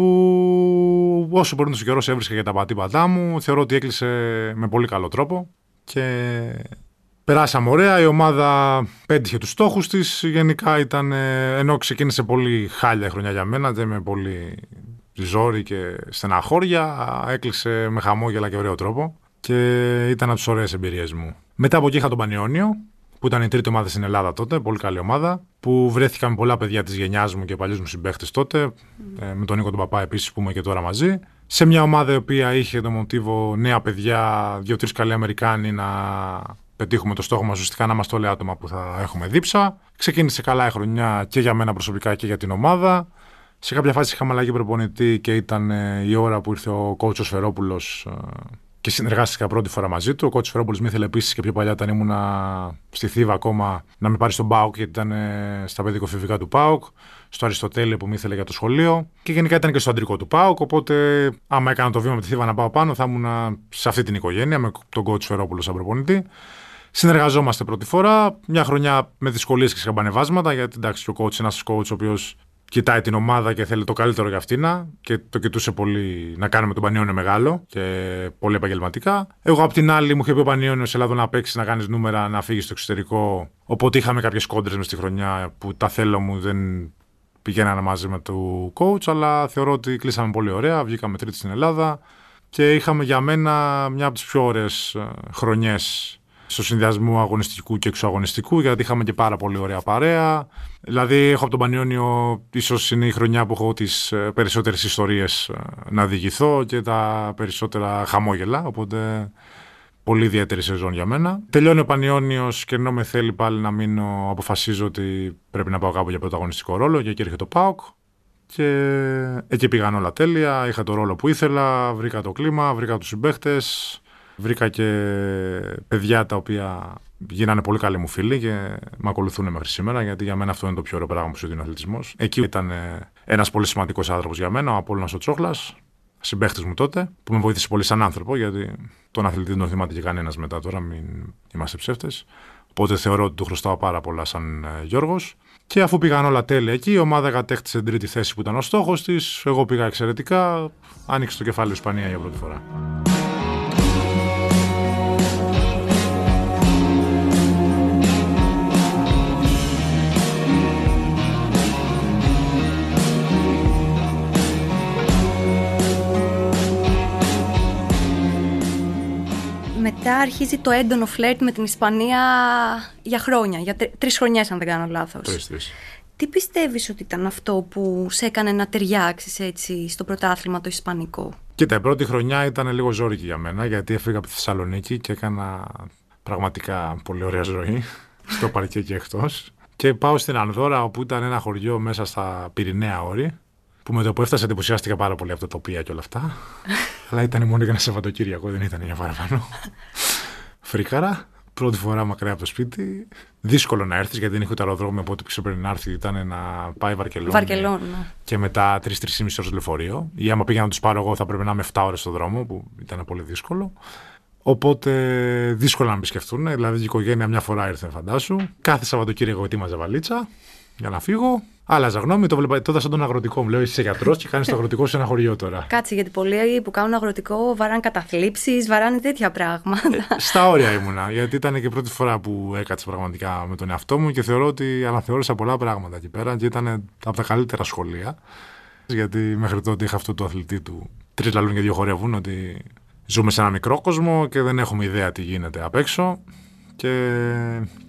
που όσο περνούσε ο καιρός έβρισκα για τα πατήματά μου. Θεωρώ ότι έκλεισε με πολύ καλό τρόπο. Και περάσαμε ωραία, η ομάδα πέτυχε τους στόχους της. Γενικά ήταν, ενώ ξεκίνησε πολύ χάλια η χρονιά για μένα, δεν με πολύ ζόρι και στεναχώρια, έκλεισε με χαμόγελα και ωραίο τρόπο και ήταν από τις ωραίες εμπειρίες μου. Μετά από εκεί είχα τον Πανιόνιο, που ήταν η τρίτη ομάδα στην Ελλάδα τότε, πολύ καλή ομάδα, που βρέθηκα με πολλά παιδιά της γενιάς μου και παλιούς μου συμπαίχτες τότε, mm. με τον Νίκο τον Παπά επίσης που είμαι και τώρα μαζί. Σε μια ομάδα η οποία είχε το μοτίβο νέα παιδιά, δύο-τρεις καλοί Αμερικάνοι να πετύχουμε το στόχο μας, ουσιαστικά να είμαστε όλοι άτομα που θα έχουμε δίψα. Ξεκίνησε καλά η χρονιά και για μένα προσωπικά και για την ομάδα. Σε κάποια φάση είχαμε αλλαγή προπονητή και ήταν η ώρα που ήρθε ο coach ο Σφερόπουλος και συνεργάστηκα πρώτη φορά μαζί του. Ο coach Σφερόπουλος με ήθελε επίσης και πιο παλιά, όταν ήμουνα στη Θήβα ακόμα, να με πάρει στον ΠΑΟΚ, γιατί ήταν στα παιδικοφηβικά του ΠΑΟΚ, στο Αριστοτέλη που με ήθελε για το σχολείο και γενικά ήταν και στο αντρικό του ΠΑΟΚ. Οπότε, άμα έκανα το βήμα με τη Θήβα να πάω πάνω, θα ήμουν σε αυτή την οικογένεια με τον coach Σφερόπουλο σαν προπονητή. Συνεργαζόμαστε πρώτη φορά, μια χρονιά με δυσκολίες και σκαμπανεβάσματα, γιατί εντάξει, και ο coach είναι ένας coach ο οποίος κοιτάει την ομάδα και θέλει το καλύτερο για αυτήν και το κοιτούσε πολύ να κάνουμε τον Πανιόνιο μεγάλο και πολύ επαγγελματικά. Εγώ απ' την άλλη μου είχε πει ο Πανιόνιος σε Ελλάδα να παίξει, να κάνεις νούμερα, να φύγεις στο εξωτερικό. Οπότε είχαμε κάποιες κόντρες μες στη χρονιά που τα θέλω μου δεν πηγαίνανε μαζί με το coach, αλλά θεωρώ ότι κλείσαμε πολύ ωραία, βγήκαμε τρίτη στην Ελλάδα και είχαμε για μένα μια από τις πιο ωραίες χρονιές στο συνδυασμό αγωνιστικού και εξωαγωνιστικού, γιατί είχαμε και πάρα πολύ ωραία παρέα. Δηλαδή, έχω από τον Πανιόνιο, ίσως είναι η χρονιά που έχω τις περισσότερες ιστορίες να διηγηθώ και τα περισσότερα χαμόγελα. Οπότε, πολύ ιδιαίτερη σεζόν για μένα. Τελειώνει ο Πανιόνιος και ενώ με θέλει πάλι να μείνω, αποφασίζω ότι πρέπει να πάω κάπου για πρωταγωνιστικό ρόλο. Και εκεί έρχεται το ΠΑΟΚ. Και εκεί πήγαν όλα τέλεια. Είχα το ρόλο που ήθελα, βρήκα το κλίμα, βρήκα τους συμπαίχτες. Βρήκα και παιδιά τα οποία γίνανε πολύ καλοί μου φίλοι και με ακολουθούν μέχρι σήμερα, γιατί για μένα αυτό είναι το πιο ωραίο πράγμα που σου δίνει ο αθλητισμός. Εκεί ήταν ένας πολύ σημαντικός άνθρωπος για μένα, ο Απόλλωνας ο Τσόχλας, συμπαίχτης μου τότε, που με βοήθησε πολύ σαν άνθρωπο, γιατί τον αθλητή δεν τον θυμάται και κανένας μετά τώρα, μην είμαστε ψεύτες. Οπότε θεωρώ ότι του χρωστάω πάρα πολλά σαν Γιώργος. Και αφού πήγαν όλα τέλεια εκεί, η ομάδα κατέκτησε την τρίτη θέση που ήταν ο στόχος της. Εγώ πήγα εξαιρετικά, άνοιξε το κεφάλι Ισπανία για πρώτη φορά. Μετά αρχίζει το έντονο φλερτ με την Ισπανία για χρόνια, για τρι, τρεις χρονιές αν δεν κάνω λάθος. Τρεις, τρεις. Τι πιστεύεις ότι ήταν αυτό που σε έκανε να ταιριάξεις έτσι στο πρωτάθλημα το ισπανικό? Κοίτα, η πρώτη χρονιά ήταν λίγο ζόρικη για μένα, γιατί έφυγα από τη Θεσσαλονίκη και έκανα πραγματικά πολύ ωραία ζωή, στο παρκέ και εκτός. Και πάω στην Ανδώρα, όπου ήταν ένα χωριό μέσα στα Πυρηναία όρη, που με το που έφτασα εντυπωσιάστηκα πάρα πολύ από τα τοπία και όλα αυτά. Αλλά ήταν μόνο για ένα Σαββατοκύριακο, δεν ήταν για παραπάνω. Φρίκαρα, πρώτη φορά μακριά από το σπίτι. Δύσκολο να έρθεις, γιατί δεν είχε ούτε αεροδρόμιο, οπότε που πρέπει να έρθει ήταν να πάει Βαρκελόνη. Βαρκελόνη. Και μετά τρεις με τρεις και μισή ώρες λεωφορείο. Ή άμα πήγα να τους πάρω εγώ, θα πρέπει να είμαι επτά ώρες στον δρόμο, που ήταν πολύ δύσκολο. Οπότε δύσκολο να με επισκεφτούν. Δηλαδή η οικογένεια μια φορά ήρθε, φαντάσου. Κάθε Σαββατοκύριακο ετοίμαζα βαλίτσα για να φύγω. Άλλαζα γνώμη, το βλέπα τότε σαν τον αγροτικό. Μου λέω: είσαι γιατρός και κάνεις το αγροτικό σε ένα χωριό τώρα. Κάτσε, γιατί πολλοί που κάνουν αγροτικό βαράνε καταθλίψεις, βαράνε τέτοια πράγματα. Ε, στα όρια ήμουνα, γιατί ήταν και η πρώτη φορά που έκατσα πραγματικά με τον εαυτό μου και θεωρώ ότι αναθεώρησα πολλά πράγματα εκεί πέρα και ήταν από τα καλύτερα σχολεία. Γιατί μέχρι τότε είχα αυτό το αθλητή του. Τρεις λαλούν και δύο χορεύουν, ότι ζούμε σε ένα μικρό κόσμο και δεν έχουμε ιδέα τι γίνεται απ' έξω. Και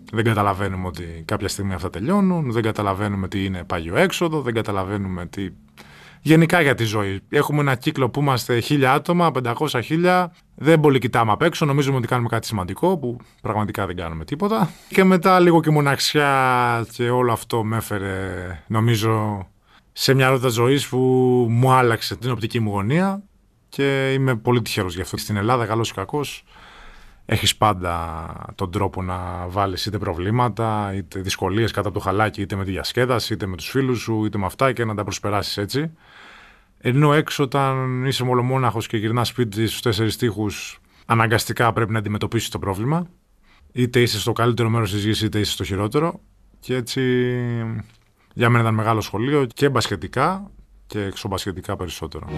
Δεν καταλαβαίνουμε ότι κάποια στιγμή αυτά τελειώνουν, δεν καταλαβαίνουμε τι είναι πάγιο έξοδο, δεν καταλαβαίνουμε τι. Γενικά για τη ζωή. Έχουμε ένα κύκλο που είμαστε χίλια άτομα, πεντακόσια χίλια. Δεν πολύ κοιτάμε απ' έξω. Νομίζουμε ότι κάνουμε κάτι σημαντικό, που πραγματικά δεν κάνουμε τίποτα. Και μετά λίγο και μοναξιά και όλο αυτό με έφερε, νομίζω, σε μια ρότα ζωής που μου άλλαξε την οπτική μου γωνία. Και είμαι πολύ τυχερός γι' αυτό. Στην Ελλάδα, καλός ή κακός, έχεις πάντα τον τρόπο να βάλεις είτε προβλήματα, είτε δυσκολίες κάτω από το χαλάκι, είτε με τη διασκέδαση, είτε με τους φίλους σου, είτε με αυτά και να τα προσπεράσεις έτσι. Ενώ έξω, όταν είσαι μολομόναχος και γυρνάς σπίτι στους τέσσερις τοίχους, αναγκαστικά πρέπει να αντιμετωπίσεις το πρόβλημα. Είτε είσαι στο καλύτερο μέρος της γης, είτε είσαι στο χειρότερο. Και έτσι για μένα ήταν μεγάλο σχολείο και μπασκετικά και εξωμπασκετικά περισσότερο.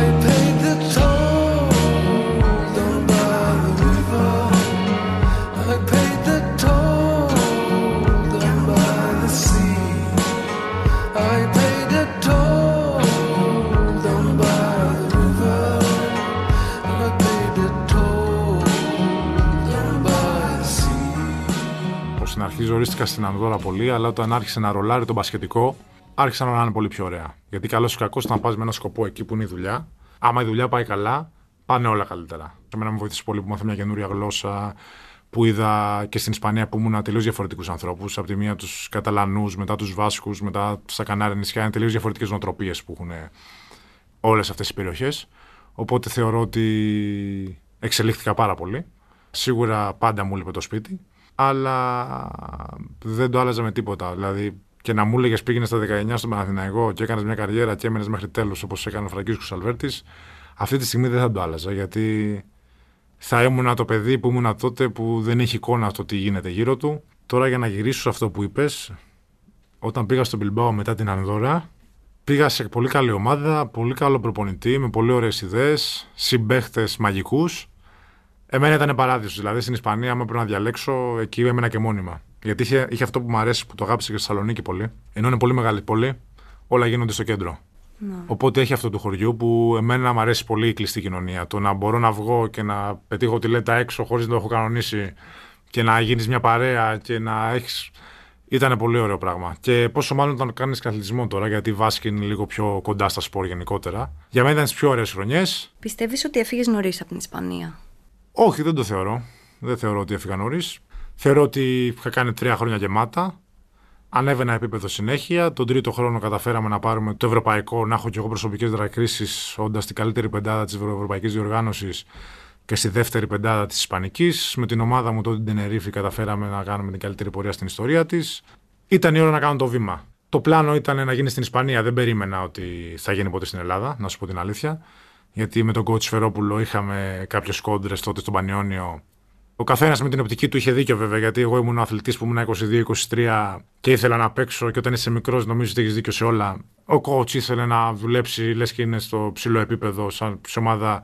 Στην αρχή ζορίστηκα στην Ανδώρα πολύ, αλλά όταν άρχισε να ρολάρει το μπασκετικό, άρχισαν να είναι πολύ πιο ωραία. Γιατί καλός ή κακός, όταν πας με ένα σκοπό εκεί που είναι η δουλειά, άμα η δουλειά πάει καλά, πάνε όλα καλύτερα. Εμένα μου βοήθησε πολύ που μάθα μια καινούρια γλώσσα, που είδα και στην Ισπανία που ήμουν τελείως διαφορετικούς ανθρώπους. Από τη μία τους Καταλανούς, μετά τους Βάσκους, μετά στα Κανάρια νησιά. Είναι τελείως διαφορετικές νοοτροπίες που έχουν όλες αυτές οι περιοχές. Οπότε θεωρώ ότι εξελίχθηκα πάρα πολύ. Σίγουρα πάντα μου λείπε το σπίτι, αλλά δεν το άλλαζα με τίποτα. Δηλαδή, και να μου έλεγες πήγαινε στα δεκαεννιά στον Παναθηναϊκό και έκανες μια καριέρα και έμενες μέχρι τέλος όπως έκανε ο Φραγκίσκος Αλβέρτης, αυτή τη στιγμή δεν θα το άλλαζα. Γιατί θα ήμουν το παιδί που ήμουν τότε που δεν έχει εικόνα αυτό τι γίνεται γύρω του. Τώρα, για να γυρίσω σε αυτό που είπες, όταν πήγα στον Μπιλμπάο μετά την Ανδώρα, πήγα σε πολύ καλή ομάδα, πολύ καλό προπονητή, με πολύ ωραίες ιδέες, συμπαίχτες μαγικούς. Εμένα ήταν παράδεισος. Δηλαδή στην Ισπανία, άμα πρέπει να διαλέξω, εκεί έμενα και μόνιμα. Γιατί είχε, είχε αυτό που μου αρέσει, που το αγάπησε και στη Θεσσαλονίκη πολύ. Ενώ είναι πολύ μεγάλη πόλη, όλα γίνονται στο κέντρο. No. Οπότε έχει αυτό του χωριού που εμένα μου αρέσει πολύ η κλειστή κοινωνία. Το να μπορώ να βγω και να πετύχω τη λέτα έξω χωρίς να το έχω κανονίσει και να γίνεις μια παρέα και να έχεις. Ήταν πολύ ωραίο πράγμα. Και πόσο μάλλον όταν κάνεις αθλητισμό τώρα, γιατί η βάσκη είναι λίγο πιο κοντά στα σπορ γενικότερα. Για μένα ήταν τις πιο ωραίες χρονιές. Πιστεύεις ότι έφυγες νωρίς από την Ισπανία? Όχι, δεν το θεωρώ. Δεν θεωρώ ότι έφυγα νωρίς. Θεωρώ ότι είχα κάνει τρία χρόνια γεμάτα. Ανέβαινα επίπεδο συνέχεια. Τον τρίτο χρόνο καταφέραμε να πάρουμε το ευρωπαϊκό, να έχω και εγώ προσωπικές διακρίσεις, όντας στην καλύτερη πεντάδα της ευρωπαϊκής διοργάνωσης και στη δεύτερη πεντάδα της ισπανικής. Με την ομάδα μου τότε την Τενερίφη καταφέραμε να κάνουμε την καλύτερη πορεία στην ιστορία της. Ήταν η ώρα να κάνω το βήμα. Το πλάνο ήταν να γίνει στην Ισπανία. Δεν περίμενα ότι θα γίνει ποτέ στην Ελλάδα, να σου πω την αλήθεια. Γιατί με τον coach Φερόπουλο είχαμε κάποιες κόντρες τότε στον Πανιόνιο. Ο καθένας με την οπτική του είχε δίκιο, βέβαια, γιατί εγώ ήμουν αθλητής που ήμουν είκοσι δύο είκοσι τρία και ήθελα να παίξω. Και όταν είσαι μικρός, νομίζω ότι έχεις δίκιο σε όλα. Ο coach ήθελε να δουλέψει, λες και είναι στο ψηλό επίπεδο, σαν σε ομάδα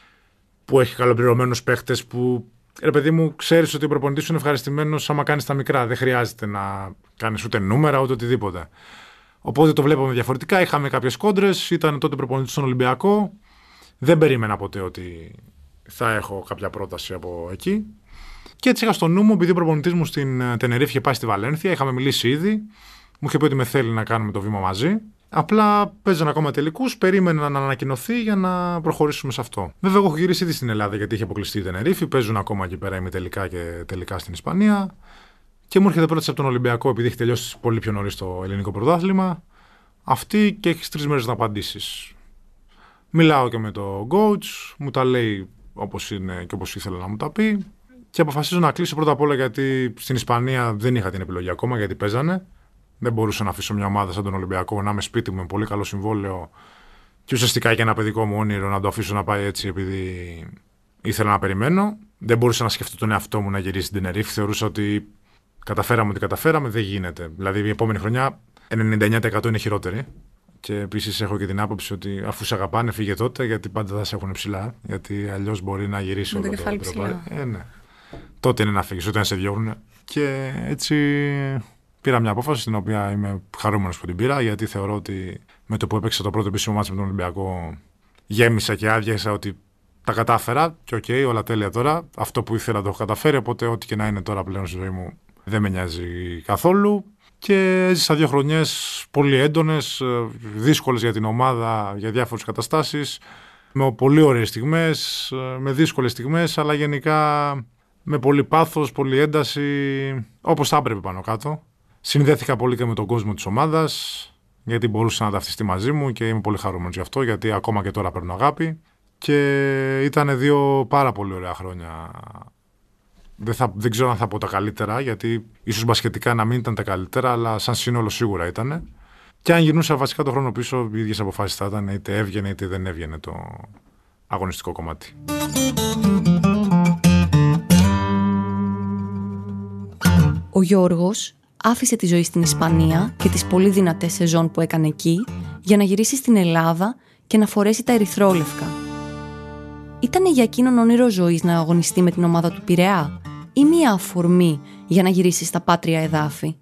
που έχει καλοπληρωμένους παίχτες. Που, ρε παιδί μου, ξέρεις ότι ο προπονητής σου είναι ευχαριστημένος άμα κάνεις τα μικρά. Δεν χρειάζεται να κάνεις ούτε νούμερα ούτε οτιδήποτε. Οπότε το βλέπαμε διαφορετικά. Είχαμε κάποιες κόντρες. Ήταν τότε προπονητής στον Ολυμπιακό. Δεν περίμενα ποτέ ότι θα έχω κάποια πρόταση από εκεί. Και έτσι είχα στο νου μου, επειδή ο προπονητής μου στην Τενερίφη είχε πάει στη Βαλένθια, είχαμε μιλήσει ήδη, μου είχε πει ότι με θέλει να κάνουμε το βήμα μαζί. Απλά παίζαν ακόμα τελικούς, περίμενα να ανακοινωθεί για να προχωρήσουμε σε αυτό. Βέβαια, εγώ έχω γυρίσει ήδη στην Ελλάδα γιατί είχε αποκλειστεί η Τενερίφη, παίζουν ακόμα εκεί πέρα ημιτελικά και τελικά στην Ισπανία. Και μου έρχεται πρόταση από τον Ολυμπιακό, επειδή έχει τελειώσει πολύ πιο νωρίς το ελληνικό πρωτάθλημα. Αυτή και έχει τρεις μέρες να απαντήσεις. Μιλάω και με το coach, μου τα λέει όπως είναι και όπως ήθελα να μου τα πει. Και αποφασίζω να κλείσω πρώτα απ' όλα γιατί στην Ισπανία δεν είχα την επιλογή ακόμα, γιατί παίζανε. Δεν μπορούσα να αφήσω μια ομάδα σαν τον Ολυμπιακό να είμαι σπίτι μου με πολύ καλό συμβόλαιο και ουσιαστικά και ένα παιδικό μου όνειρο να το αφήσω να πάει έτσι επειδή ήθελα να περιμένω. Δεν μπορούσα να σκεφτώ τον εαυτό μου να γυρίσει στην Τενερίφη. Θεωρούσα ότι καταφέραμε ότι καταφέραμε, δεν γίνεται. Δηλαδή η επόμενη χρονιά ενενήντα εννέα τοις εκατό είναι χειρότερη. Και επίσης έχω και την άποψη ότι αφού σε αγαπάνε, φύγε τότε, γιατί πάντα θα σε έχουν ψηλά. Γιατί αλλιώς μπορεί να γυρίσει όλο το κεφάλι ψηλά. Ε, ναι. Τότε είναι να φύγεις, όταν σε διώχνουν. Και έτσι πήρα μια απόφαση, στην οποία είμαι χαρούμενος που την πήρα, γιατί θεωρώ ότι με το που έπαιξα το πρώτο επίσημο μάτς με τον Ολυμπιακό, γέμισα και άδειασα ότι τα κατάφερα. Και οκ, okay, όλα τέλεια τώρα. Αυτό που ήθελα το έχω καταφέρει. Οπότε, ό,τι και να είναι τώρα πλέον στη ζωή μου, δεν με νοιάζει καθόλου. Και έζησα δύο χρονιές πολύ έντονες, δύσκολες για την ομάδα, για διάφορες καταστάσεις, με πολύ ωραίες στιγμές, με δύσκολες στιγμές, αλλά γενικά με πολύ πάθος, πολύ ένταση, όπως θα έπρεπε πάνω κάτω. Συνδέθηκα πολύ και με τον κόσμο της ομάδας, γιατί μπορούσε να ταυτιστεί μαζί μου και είμαι πολύ χαρούμενος γι' αυτό, γιατί ακόμα και τώρα παίρνω αγάπη. Και ήταν δύο πάρα πολύ ωραία χρόνια. Δεν, θα, δεν ξέρω αν θα πω τα καλύτερα, γιατί ίσως μπασκετικά να μην ήταν τα καλύτερα, αλλά σαν σύνολο σίγουρα ήταν. Και αν γυρνούσα βασικά το χρόνο πίσω, οι ίδιες αποφάσεις θα ήταν, είτε έβγαινε είτε δεν έβγαινε το αγωνιστικό κομμάτι. Ο Γιώργος άφησε τη ζωή στην Ισπανία και τις πολύ δυνατές σεζόν που έκανε εκεί για να γυρίσει στην Ελλάδα και να φορέσει τα ερυθρόλευκα. Ήτανε για εκείνον όνειρο ζωής να αγωνιστεί με την ομάδα του Πειραιά ή μία αφορμή για να γυρίσει στα πάτρια εδάφη?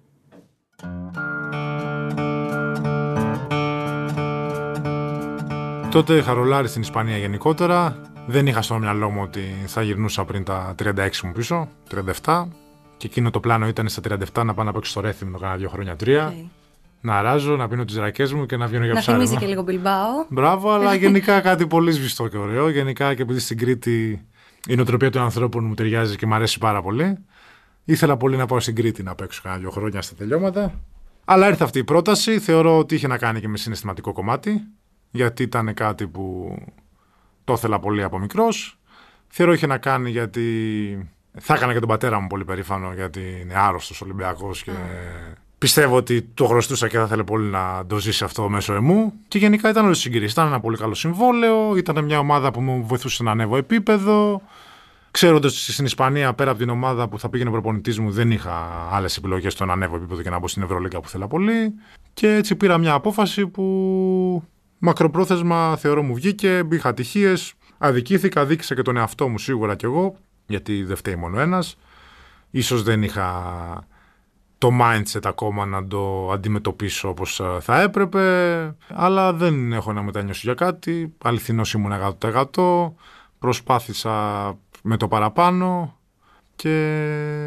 Τότε είχα ρολάρει στην Ισπανία γενικότερα. Δεν είχα στο μυαλό μου ότι θα γυρνούσα πριν τα τριάντα έξι μου πίσω, τριάντα επτά. Και εκείνο το πλάνο ήταν στα τριάντα επτά να πάω να παίξω στο Ρέθιμ, το κάνα δύο χρόνια, τρία. Okay. Να αράζω, να πίνω τις ρακές μου και να βγαίνω για ψάρεμα. Να θυμίζει και λίγο Μπιλμπάο. Μπράβο, αλλά γενικά κάτι πολύ σβηστό και ωραίο. Γενικά και επειδή στην Κρήτη η νοοτροπία των ανθρώπων μου ταιριάζει και μου αρέσει πάρα πολύ. Ήθελα πολύ να πάω στην Κρήτη να παίξω κάνα δύο χρόνια στα τελειώματα. Αλλά ήρθε αυτή η πρόταση. Θεωρώ ότι είχε να κάνει και με συναισθηματικό κομμάτι. Γιατί ήταν κάτι που το ήθελα πολύ από μικρός. Θεωρώ είχε να κάνει γιατί θα έκανα και τον πατέρα μου πολύ περήφανο, γιατί είναι άρρωστος Ολυμπιακός και mm. πιστεύω ότι το χρωστούσα και θα ήθελε πολύ να το ζήσει αυτό μέσω εμού. Και γενικά ήταν όλες οι συγκυρίες. Ήταν ένα πολύ καλό συμβόλαιο, ήταν μια ομάδα που μου βοηθούσε να ανέβω επίπεδο. Ξέροντας ότι στην Ισπανία, πέρα από την ομάδα που θα πήγαινε ο προπονητής μου, δεν είχα άλλες επιλογές στο να ανέβω επίπεδο και να μπω στην Ευρωλίγκα που ήθελα πολύ. Και έτσι πήρα μια απόφαση που μακροπρόθεσμα θεωρώ μου βγήκε. Είχα ατυχίες, αδικήθηκα, αδίκησα και τον εαυτό μου σίγουρα κι εγώ, γιατί δεν φταίει μόνο ένας. Ίσως δεν είχα το mindset ακόμα να το αντιμετωπίσω όπως θα έπρεπε, αλλά δεν έχω να μετανιώσω για κάτι. Αληθινός ήμουν εκατό τοις εκατό, προσπάθησα με το παραπάνω και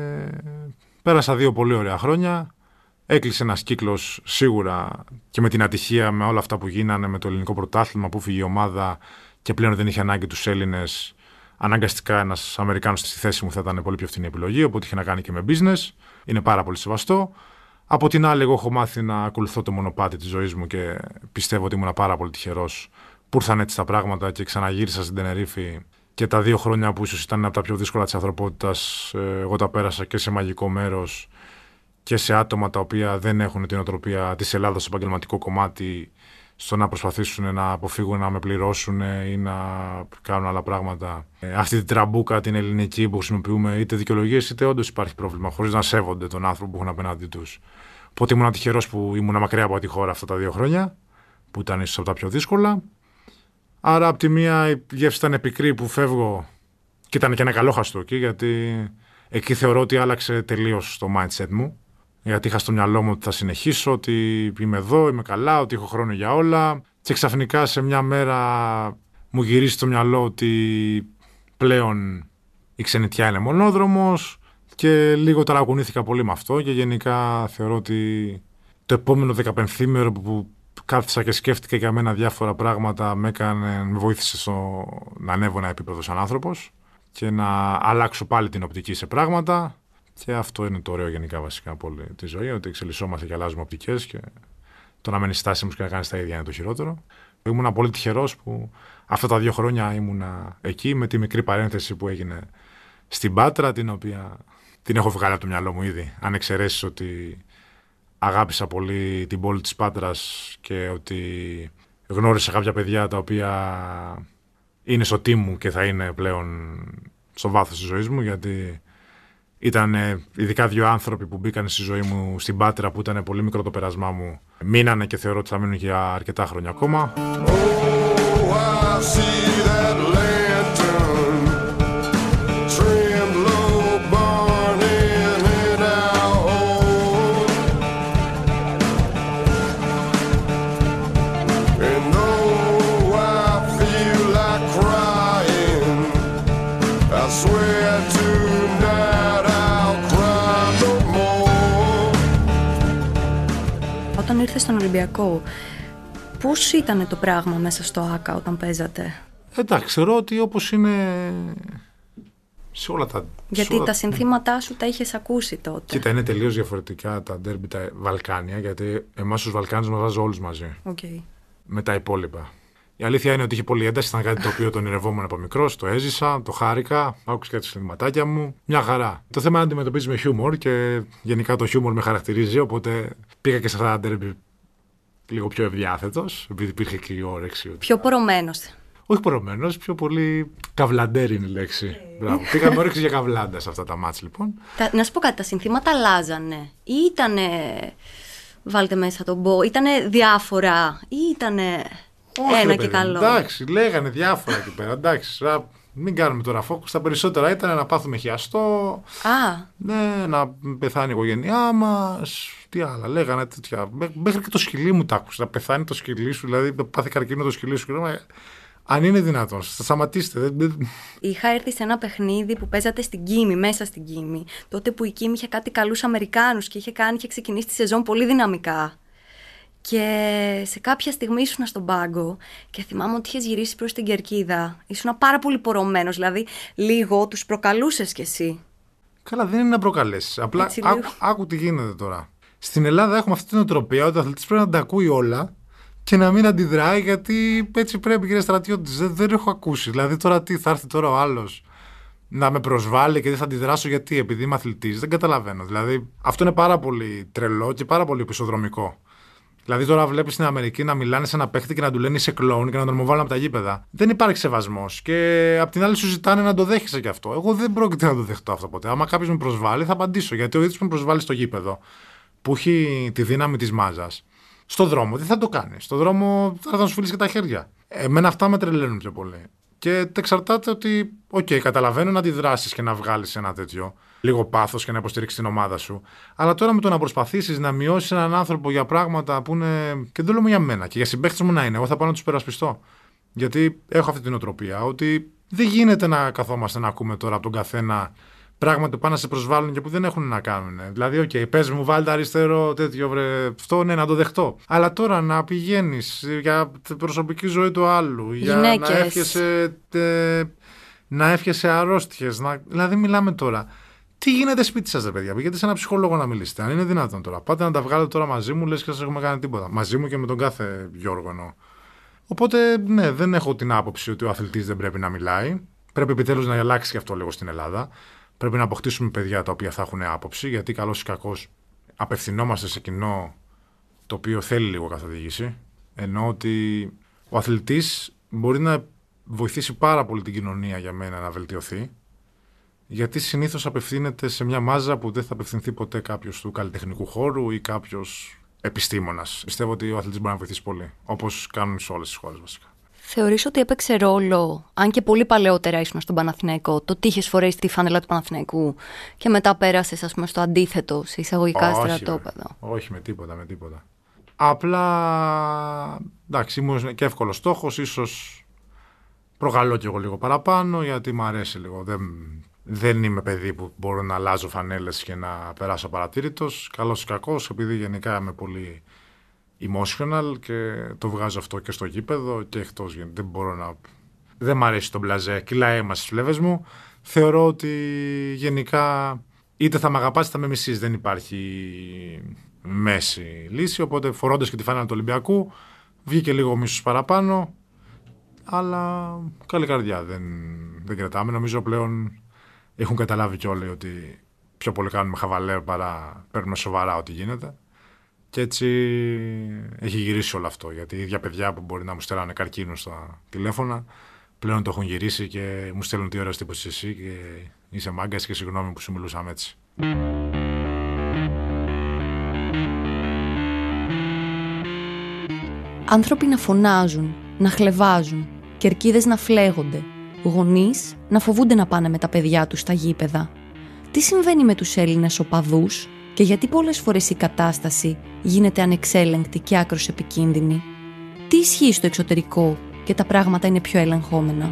πέρασα δύο πολύ ωραία χρόνια. Έκλεισε ένας κύκλος σίγουρα και με την ατυχία, με όλα αυτά που γίνανε, με το ελληνικό πρωτάθλημα που φύγει η ομάδα και πλέον δεν είχε ανάγκη τους Έλληνες. Αναγκαστικά ένας Αμερικάνος στη θέση μου θα ήταν πολύ πιο φθηνή επιλογή, οπότε είχε να κάνει και με business. Είναι πάρα πολύ σεβαστό. Από την άλλη, εγώ έχω μάθει να ακολουθώ το μονοπάτι της ζωής μου και πιστεύω ότι ήμουν πάρα πολύ τυχερός που ήρθαν έτσι τα πράγματα και ξαναγύρισα στην Τενερίφη. Και τα δύο χρόνια που ίσως ήταν από τα πιο δύσκολα της ανθρωπότητας, εγώ τα πέρασα και σε μαγικό μέρος και σε άτομα τα οποία δεν έχουν την οτροπία της Ελλάδας στο επαγγελματικό κομμάτι, στο να προσπαθήσουν να αποφύγουν να με πληρώσουν ή να κάνουν άλλα πράγματα. Ε, αυτή την τραμπούκα την ελληνική που χρησιμοποιούμε, είτε δικαιολογίες είτε όντως υπάρχει πρόβλημα, χωρίς να σέβονται τον άνθρωπο που έχουν απέναντί τους. Οπότε ήμουν τυχερός που ήμουν μακριά από τη χώρα αυτά τα δύο χρόνια, που ήταν ίσως από τα πιο δύσκολα. Άρα, από τη μία η γεύση ήταν πικρή που φεύγω και ήταν και ένα καλό χαστό εκεί, γιατί εκεί θεωρώ ότι άλλαξε τελείως το mindset μου. Γιατί είχα στο μυαλό μου ότι θα συνεχίσω, ότι είμαι εδώ, είμαι καλά, ότι έχω χρόνο για όλα. Και ξαφνικά σε μια μέρα μου γυρίσει στο μυαλό ότι πλέον η ξενιτιά είναι μονόδρομος και λίγο ταρακουνήθηκα πολύ με αυτό και γενικά θεωρώ ότι το επόμενο δεκαπενθήμερο που κάθισα και σκέφτηκα για μένα διάφορα πράγματα με, έκανε, με βοήθησε στο να ανέβω ένα επίπεδο σαν άνθρωπος και να αλλάξω πάλι την οπτική σε πράγματα. Και αυτό είναι το ωραίο γενικά βασικά από όλη τη ζωή, ότι εξελισσόμαστε και αλλάζουμε οπτικές και το να μένει στάσιμος και να κάνεις τα ίδια είναι το χειρότερο. Ήμουν πολύ τυχερός που αυτά τα δύο χρόνια ήμουν εκεί, με τη μικρή παρένθεση που έγινε στην Πάτρα, την οποία την έχω βγάλει από το μυαλό μου ήδη. Αν εξαιρέσεις ότι αγάπησα πολύ την πόλη της Πάτρας και ότι γνώρισα κάποια παιδιά τα οποία είναι στο team μου και θα είναι πλέον στο βάθος της ζωής μου, γιατί ήταν ειδικά δύο άνθρωποι που μπήκαν στη ζωή μου στην Πάτρα, που ήταν πολύ μικρό το πέρασμά μου. Μείνανε και θεωρώ ότι θα μείνουν για αρκετά χρόνια ακόμα. I swear tonight I'll cry no more. στον Ολυμπιακό. Πώς ήταν το πράγμα μέσα στο ΆΚΑ όταν παίζατε? Εντάξει, θεωρώ ότι όπως είναι σε όλα τα... Γιατί όλα... τα συνθήματά σου τα είχες ακούσει τότε. Κοίτα, είναι τελείως διαφορετικά τα ντέρμπι τα Βαλκάνια, γιατί εμάς τους Βαλκάνιους μας βάζω όλους μαζί. Okay. Με τα υπόλοιπα. Η αλήθεια είναι ότι είχε πολύ ένταση, ήταν κάτι το οποίο τον ονειρευόμουν από μικρός, το έζησα, το χάρηκα, άκουσα και τα συνθηματάκια μου. Μια χαρά. Το θέμα είναι να αντιμετωπίζει με χιούμορ και γενικά το χιούμορ με χαρακτηρίζει, οπότε πήγα και σε αυτά τα ντέρμπι λίγο πιο ευδιάθετος, επειδή υπήρχε και η όρεξη. Πιο πορωμένος. Όχι πορωμένος, πιο πολύ καβλαντέρ είναι η λέξη. Μπράβο. Πήγα με όρεξη για καβλάντα σε αυτά τα μάτς λοιπόν. Τα, να σου πω κάτι, τα συνθήματα αλλάζανε ή ήτανε, βάλτε μέσα τον μπο, ήτανε διάφορα ή ήτανε Όχι, ένα ρε, και παιδί, καλό? Εντάξει, λέγανε διάφορα εκεί πέρα, εντάξει. Μην κάνουμε τώρα φόκους. Τα περισσότερα ήταν να πάθουμε χιαστό. Α. Ναι, να πεθάνει η οικογένειά μας. Τι άλλα, λέγανε τέτοια. Μέχρι και το σκυλί μου τ' άκουσα. Να πεθάνει το σκυλί σου, δηλαδή πάθει καρκίνο το σκυλί σου. Αν είναι δυνατόν, θα σταματήσετε. Είχα έρθει σε ένα παιχνίδι που παίζατε στην Κίμη, μέσα στην Κίμη. Τότε που η Κίμη είχε κάτι καλούς Αμερικάνους και είχε, κάνει, είχε ξεκινήσει τη σεζόν πολύ δυναμικά. Και σε κάποια στιγμή ήσουν στον πάγκο και θυμάμαι ότι είχες γυρίσει προς την κερκίδα. Ήσουν πάρα πολύ πορωμένος, δηλαδή λίγο τους προκαλούσες κι εσύ. Καλά, δεν είναι να προκαλέσεις. Απλά άκου, άκου τι γίνεται τώρα. Στην Ελλάδα έχουμε αυτή την οτροπία ότι ο αθλητής πρέπει να τα ακούει όλα και να μην αντιδράει, γιατί έτσι πρέπει, κύριε Στρατιώτης. Δεν, δεν έχω ακούσει. Δηλαδή τώρα τι, θα έρθει τώρα ο άλλος να με προσβάλλει και δεν θα αντιδράσω γιατί, επειδή είμαι αθλητής? Δεν καταλαβαίνω. Δηλαδή αυτό είναι πάρα πολύ τρελό και πάρα πολύ πισωδρομικό. Δηλαδή, τώρα βλέπεις στην Αμερική να μιλάνε σε ένα παίχτη και να του λένε είσαι κλόουν και να τον μοβάλουν από τα γήπεδα. Δεν υπάρχει σεβασμός. Και απ' την άλλη σου ζητάνε να το δέχεσαι κι αυτό. Εγώ δεν πρόκειται να το δεχτώ αυτό ποτέ. Άμα κάποιος με προσβάλλει, θα απαντήσω. Γιατί ο ίδιος που με προσβάλλει στο γήπεδο, που έχει τη δύναμη της μάζας, στο δρόμο δεν θα το κάνει. Στο δρόμο θα να σου φίλεις και τα χέρια. Εμένα αυτά με τρελαίνουν πιο πολύ. Και εξαρτάται ότι, οκ, okay, καταλαβαίνω να αντιδράσεις και να βγάλεις ένα τέτοιο λίγο πάθος και να υποστηρίξεις την ομάδα σου. Αλλά τώρα με το να προσπαθήσεις να μειώσεις έναν άνθρωπο για πράγματα που είναι. Και δεν λέω για μένα και για συμπαίκτες μου να είναι. Εγώ θα πάω να τους περασπιστώ. Γιατί έχω αυτή την οτροπία ότι δεν γίνεται να καθόμαστε να ακούμε τώρα από τον καθένα πράγματα που πάνε να σε προσβάλλουν και που δεν έχουν να κάνουν. Δηλαδή, οκ, okay, πες μου, βάλτε αριστερό τέτοιο, βρε, αυτό ναι, να το δεχτώ. Αλλά τώρα να πηγαίνεις για την προσωπική ζωή του άλλου, για Γυναίκες. να εύχεσαι, τε, να εύχεσαι αρρώστιες. Να, δηλαδή, μιλάμε τώρα. Τι γίνεται σπίτι σας, ρε παιδιά? Πηγαίνετε σε ένα ψυχολόγο να μιλήσετε. Αν είναι δυνατόν τώρα. Πάτε να τα βγάλετε τώρα μαζί μου, λες και σας έχουμε κάνει τίποτα. Μαζί μου και με τον κάθε Γιώργο εννοώ. Οπότε, ναι, δεν έχω την άποψη ότι ο αθλητής δεν πρέπει να μιλάει. Πρέπει επιτέλους να αλλάξει και αυτό λίγο στην Ελλάδα. Πρέπει να αποκτήσουμε παιδιά τα οποία θα έχουν άποψη, γιατί καλώς ή κακώς απευθυνόμαστε σε κοινό το οποίο θέλει λίγο καθοδήγηση. Ενώ ότι ο αθλητής μπορεί να βοηθήσει πάρα πολύ την κοινωνία για μένα να βελτιωθεί. Γιατί συνήθως απευθύνεται σε μια μάζα που δεν θα απευθυνθεί ποτέ κάποιος του καλλιτεχνικού χώρου ή κάποιος επιστήμονας. Πιστεύω ότι ο αθλητής μπορεί να βοηθήσει πολύ, όπως κάνουν σε όλες τις χώρες βασικά. Θεωρείς ότι έπαιξε ρόλο, αν και πολύ παλαιότερα ήσουν στον Παναθηναϊκό, το ότι είχες φορέσει τη φανελά του Παναθηναϊκού και μετά πέρασες, ας πούμε, στο αντίθετο, σε εισαγωγικά στρατόπεδο? Όχι, με τίποτα, με τίποτα. Απλά, εντάξει, ήμουν και εύκολος στόχος, ίσως προκαλώ κι εγώ λίγο παραπάνω, γιατί μου αρέσει λίγο. Δεν, δεν είμαι παιδί που μπορώ να αλλάζω φανέλες και να περάσω παρατήρητος. Καλός ή κακός, επειδή γενικά είμαι πολύ emotional και το βγάζω αυτό και στο γήπεδο και εκτός. Δεν μπορώ να. Δεν μ' αρέσει το μπλαζέ, κυλάει αίμα στις φλέβες μου. Θεωρώ ότι γενικά είτε θα με αγαπάς είτε θα με μισείς. Δεν υπάρχει μέση λύση. Οπότε φορώντας και τη φανέλα του Ολυμπιακού, βγήκε λίγο μίσος παραπάνω. Αλλά καλή καρδιά. Δεν, δεν κρατάμε. Νομίζω πλέον έχουν καταλάβει κι όλοι ότι πιο πολύ κάνουμε χαβαλέ παρά παίρνουμε σοβαρά ό,τι γίνεται. Και έτσι έχει γυρίσει όλο αυτό. Γιατί οι ίδια παιδιά που μπορεί να μου στέλνανε καρκίνους στα τηλέφωνα, πλέον το έχουν γυρίσει και μου στέλνουν τι ωραίος τύπος εσύ και είσαι μάγκας και συγγνώμη που σου μιλούσαμε έτσι. Άνθρωποι να φωνάζουν, να χλευάζουν, κερκίδες να φλέγονται, γονείς να φοβούνται να πάνε με τα παιδιά τους στα γήπεδα. Τι συμβαίνει με τους Έλληνες οπαδούς και γιατί πολλές φορές η κατάσταση γίνεται ανεξέλεγκτη και άκρως επικίνδυνη? Τι ισχύει στο εξωτερικό και τα πράγματα είναι πιο ελεγχόμενα?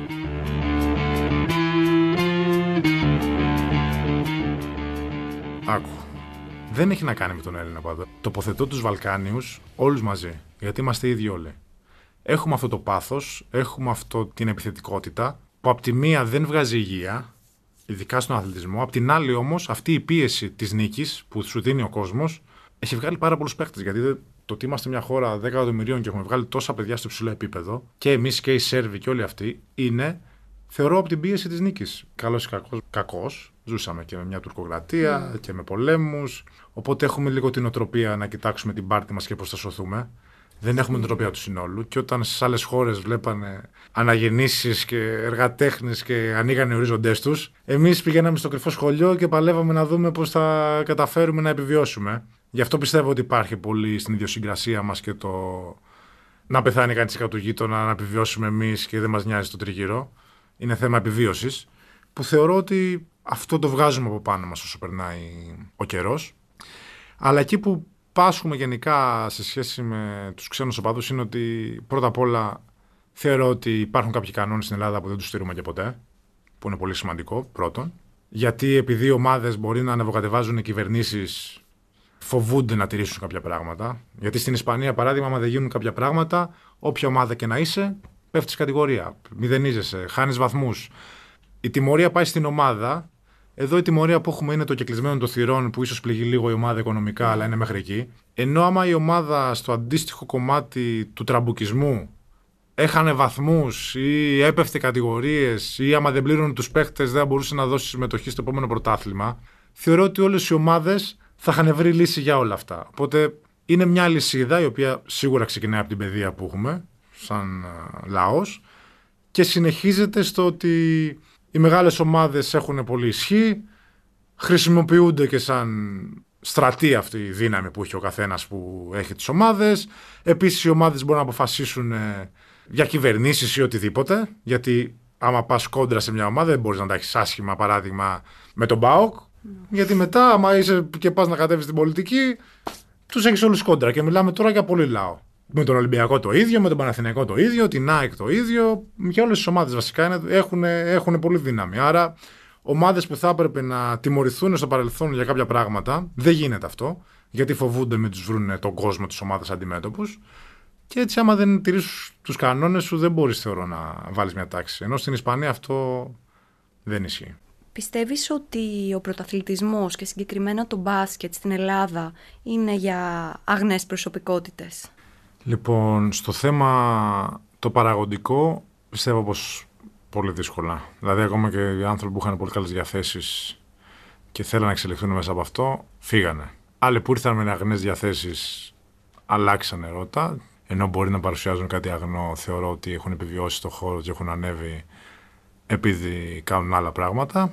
Άκου. δεν έχει να κάνει με τον Έλληνα παδό. Τοποθετώ τους Βαλκάνιους όλους μαζί, γιατί είμαστε ίδιοι όλοι. Έχουμε αυτό το πάθος, έχουμε αυτό την επιθετικότητα, που απ' τη μία δεν βγάζει υγεία, ειδικά στον αθλητισμό, απ' την άλλη όμως αυτή η πίεση της νίκης που σου δίνει ο κόσμος έχει βγάλει πάρα πολλούς παίκτες. Γιατί το ότι είμαστε μια χώρα δέκα εκατομμυρίων και έχουμε βγάλει τόσα παιδιά στο υψηλό επίπεδο, και εμείς και οι Σέρβοι και όλοι αυτοί, είναι, θεωρώ, από την πίεση της νίκης. Καλός ή κακός, κακός. Ζούσαμε και με μια τουρκοκρατία mm. και με πολέμους. Οπότε έχουμε λίγο την οτροπία να κοιτάξουμε την πάρτη μας και πώς θα σωθούμε. Δεν έχουμε την οτροπία του συνόλου. Και όταν στις άλλες χώρες βλέπανε αναγεννήσεις και εργατέχνες και ανοίγανε οι ορίζοντές τους, εμείς πηγαίναμε στο κρυφό σχολείο και παλεύαμε να δούμε πώς θα καταφέρουμε να επιβιώσουμε. Γι' αυτό πιστεύω ότι υπάρχει πολύ στην ιδιοσυγκρασία μας και το να πεθάνει κανείς κάτω του γείτονα, να επιβιώσουμε εμείς και δεν μας νοιάζει το τριγύρο. Είναι θέμα επιβίωσης, που θεωρώ ότι αυτό το βγάζουμε από πάνω μας όσο περνάει ο καιρός. Αλλά εκεί που πάσχουμε γενικά σε σχέση με τους ξένους οπαδούς είναι ότι πρώτα απ' όλα θεωρώ ότι υπάρχουν κάποιοι κανόνες στην Ελλάδα που δεν τους στηρούμε και ποτέ, που είναι πολύ σημαντικό, πρώτον. Γιατί επειδή οι ομάδες μπορεί να ανεβοκατεβάζουν οι κυβερνήσεις, φοβούνται να τηρήσουν κάποια πράγματα. Γιατί στην Ισπανία, παράδειγμα, άμα δεν γίνουν κάποια πράγματα, όποια ομάδα και να είσαι, πέφτεις κατηγορία. Μηδενίζεσαι, χάνεις βαθμούς. Η τιμωρία πάει στην ομάδα. Εδώ η τιμωρία που έχουμε είναι το κεκλεισμένο των θυρών, που ίσως πληγεί λίγο η ομάδα οικονομικά, αλλά είναι μέχρι εκεί. Ενώ άμα η ομάδα στο αντίστοιχο κομμάτι του τραμπουκισμού έχανε βαθμούς ή έπεφτε κατηγορίες, ή άμα δεν πλήρωνε τους παίχτες δεν μπορούσε να δώσει συμμετοχή στο επόμενο πρωτάθλημα, θεωρώ ότι όλες οι ομάδες θα είχαν βρει λύση για όλα αυτά. Οπότε είναι μια λυσίδα η οποία σίγουρα ξεκινάει από την παιδεία που έχουμε σαν λαός και συνεχίζεται στο ότι οι μεγάλες ομάδες έχουν πολύ ισχύ, χρησιμοποιούνται και σαν στρατή αυτή η δύναμη που έχει ο καθένας που έχει τις ομάδες. Επίσης οι ομάδες μπορούν να αποφασίσουν για κυβερνήσεις ή οτιδήποτε, γιατί άμα πας κόντρα σε μια ομάδα δεν μπορείς να τα έχεις άσχημα, παράδειγμα με τον ΠΑΟΚ, mm. γιατί μετά άμα είσαι και πας να κατέβεις στην πολιτική τους έχεις όλους κόντρα και μιλάμε τώρα για πολύ λαό. Με τον Ολυμπιακό το ίδιο, με τον Παναθηναϊκό το ίδιο, την ΑΕΚ το ίδιο. Και όλες τις ομάδες βασικά έχουν, έχουν πολύ δύναμη. Άρα, ομάδες που θα έπρεπε να τιμωρηθούν στο παρελθόν για κάποια πράγματα, δεν γίνεται αυτό. Γιατί φοβούνται μην τους βρουν τον κόσμο της ομάδας αντιμέτωπους. Και έτσι, άμα δεν τηρήσεις τους κανόνες σου, δεν μπορείς, θεωρώ, να βάλεις μια τάξη. Ενώ στην Ισπανία αυτό δεν ισχύει. Πιστεύεις ότι ο πρωταθλητισμός και συγκεκριμένα το μπάσκετ στην Ελλάδα είναι για αγνές προσωπικότητες? Λοιπόν, στο θέμα το παραγωγικό πιστεύω πως πολύ δύσκολα. Δηλαδή, ακόμα και οι άνθρωποι που είχαν πολύ καλές διαθέσεις και θέλαν να εξελιχθούν μέσα από αυτό, φύγανε. Άλλοι που ήρθαν με αγνές διαθέσεις αλλάξανε ρότα, ενώ μπορεί να παρουσιάζουν κάτι αγνό, θεωρώ ότι έχουν επιβιώσει στον χώρο και έχουν ανέβει επειδή κάνουν άλλα πράγματα.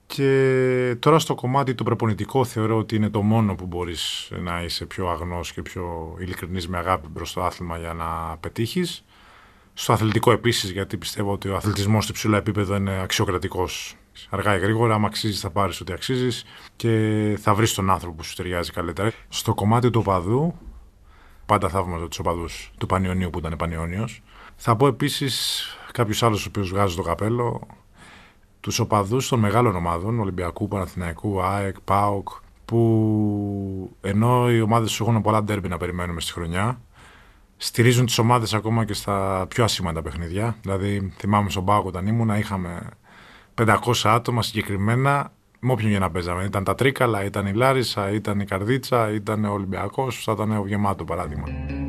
Και τώρα στο κομμάτι το προπονητικό θεωρώ ότι είναι το μόνο που μπορείς να είσαι πιο αγνός και πιο ειλικρινής με αγάπη προς το άθλημα για να πετύχεις. Στο αθλητικό επίσης, γιατί πιστεύω ότι ο αθλητισμός στο υψηλό επίπεδο είναι αξιοκρατικός. Αργά ή γρήγορα, άμα αξίζεις θα πάρεις ό,τι αξίζεις και θα βρεις τον άνθρωπο που σου ταιριάζει καλύτερα. Στο κομμάτι του οπαδού, πάντα θαύμαζα τους οπαδούς του Πανιωνίου που ήταν Πανιώνιος. Θα πω επίσης κάποιους άλλους ο οποίος βγάζει το καπέλο. Τους οπαδούς των μεγάλων ομάδων, Ολυμπιακού, Παναθηναϊκού, ΑΕΚ, ΠΑΟΚ, που ενώ οι ομάδες σου έχουν πολλά ντέρμπι να περιμένουμε στη χρονιά, στηρίζουν τις ομάδες ακόμα και στα πιο ασήμαντα παιχνίδια. Δηλαδή, θυμάμαι στον ΠΑΟΚ όταν ήμουνα, είχαμε πεντακόσια άτομα συγκεκριμένα, με όποιον για να παίζαμε. Ήταν τα Τρίκαλα, ήταν η Λάρισα, ήταν η Καρδίτσα, ήταν ο Ολυμπιακός, θα ήταν ο Γεμάτο παράδειγμα.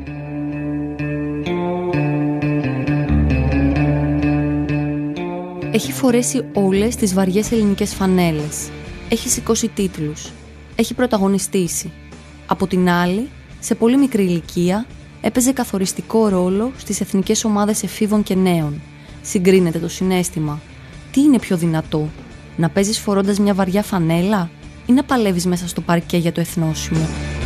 Έχει φορέσει όλες τις βαριές ελληνικές φανέλες. Έχει σηκώσει τίτλους. Έχει πρωταγωνιστήσει. Από την άλλη, σε πολύ μικρή ηλικία, έπαιζε καθοριστικό ρόλο στις εθνικές ομάδες εφήβων και νέων. Συγκρίνεται το συναίσθημα. Τι είναι πιο δυνατό, να παίζεις φορώντας μια βαριά φανέλα ή να παλεύεις μέσα στο παρκέ για το εθνόσημο?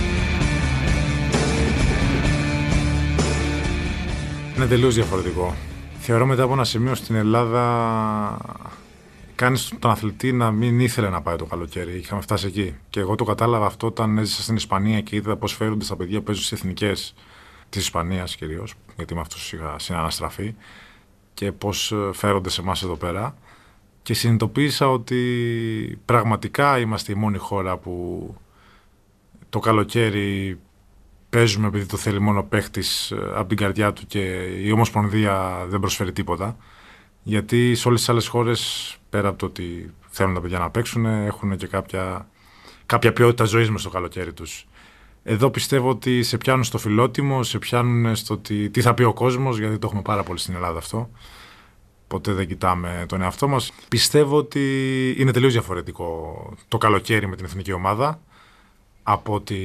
Είναι τελείως διαφορετικό. Θεωρώ μετά από ένα σημείο στην Ελλάδα κάνεις τον αθλητή να μην ήθελε να πάει το καλοκαίρι. Είχαμε φτάσει εκεί. Και εγώ το κατάλαβα αυτό όταν έζησα στην Ισπανία και είδα πώς φέρονται στα παιδιά που παίζουν στις εθνικές της Ισπανίας κυρίως, γιατί με αυτούς είχα συναναστραφεί, και πώς φέρονται σε εμάς εδώ πέρα. Και συνειδητοποίησα ότι πραγματικά είμαστε η μόνη χώρα που το καλοκαίρι παίζουμε επειδή το θέλει μόνο παίχτης από την καρδιά του και η Ομοσπονδία δεν προσφέρει τίποτα. Γιατί σε όλες τις άλλες χώρες, πέρα από το ότι θέλουν τα παιδιά να παίξουν, έχουν και κάποια, κάποια ποιότητα ζωής μες στο καλοκαίρι τους. Εδώ πιστεύω ότι σε πιάνουν στο φιλότιμο, σε πιάνουν στο τι, τι θα πει ο κόσμος, γιατί το έχουμε πάρα πολύ στην Ελλάδα αυτό. Ποτέ δεν κοιτάμε τον εαυτό μας. Πιστεύω ότι είναι τελείως διαφορετικό το καλοκαίρι με την εθνική ομάδα από ότι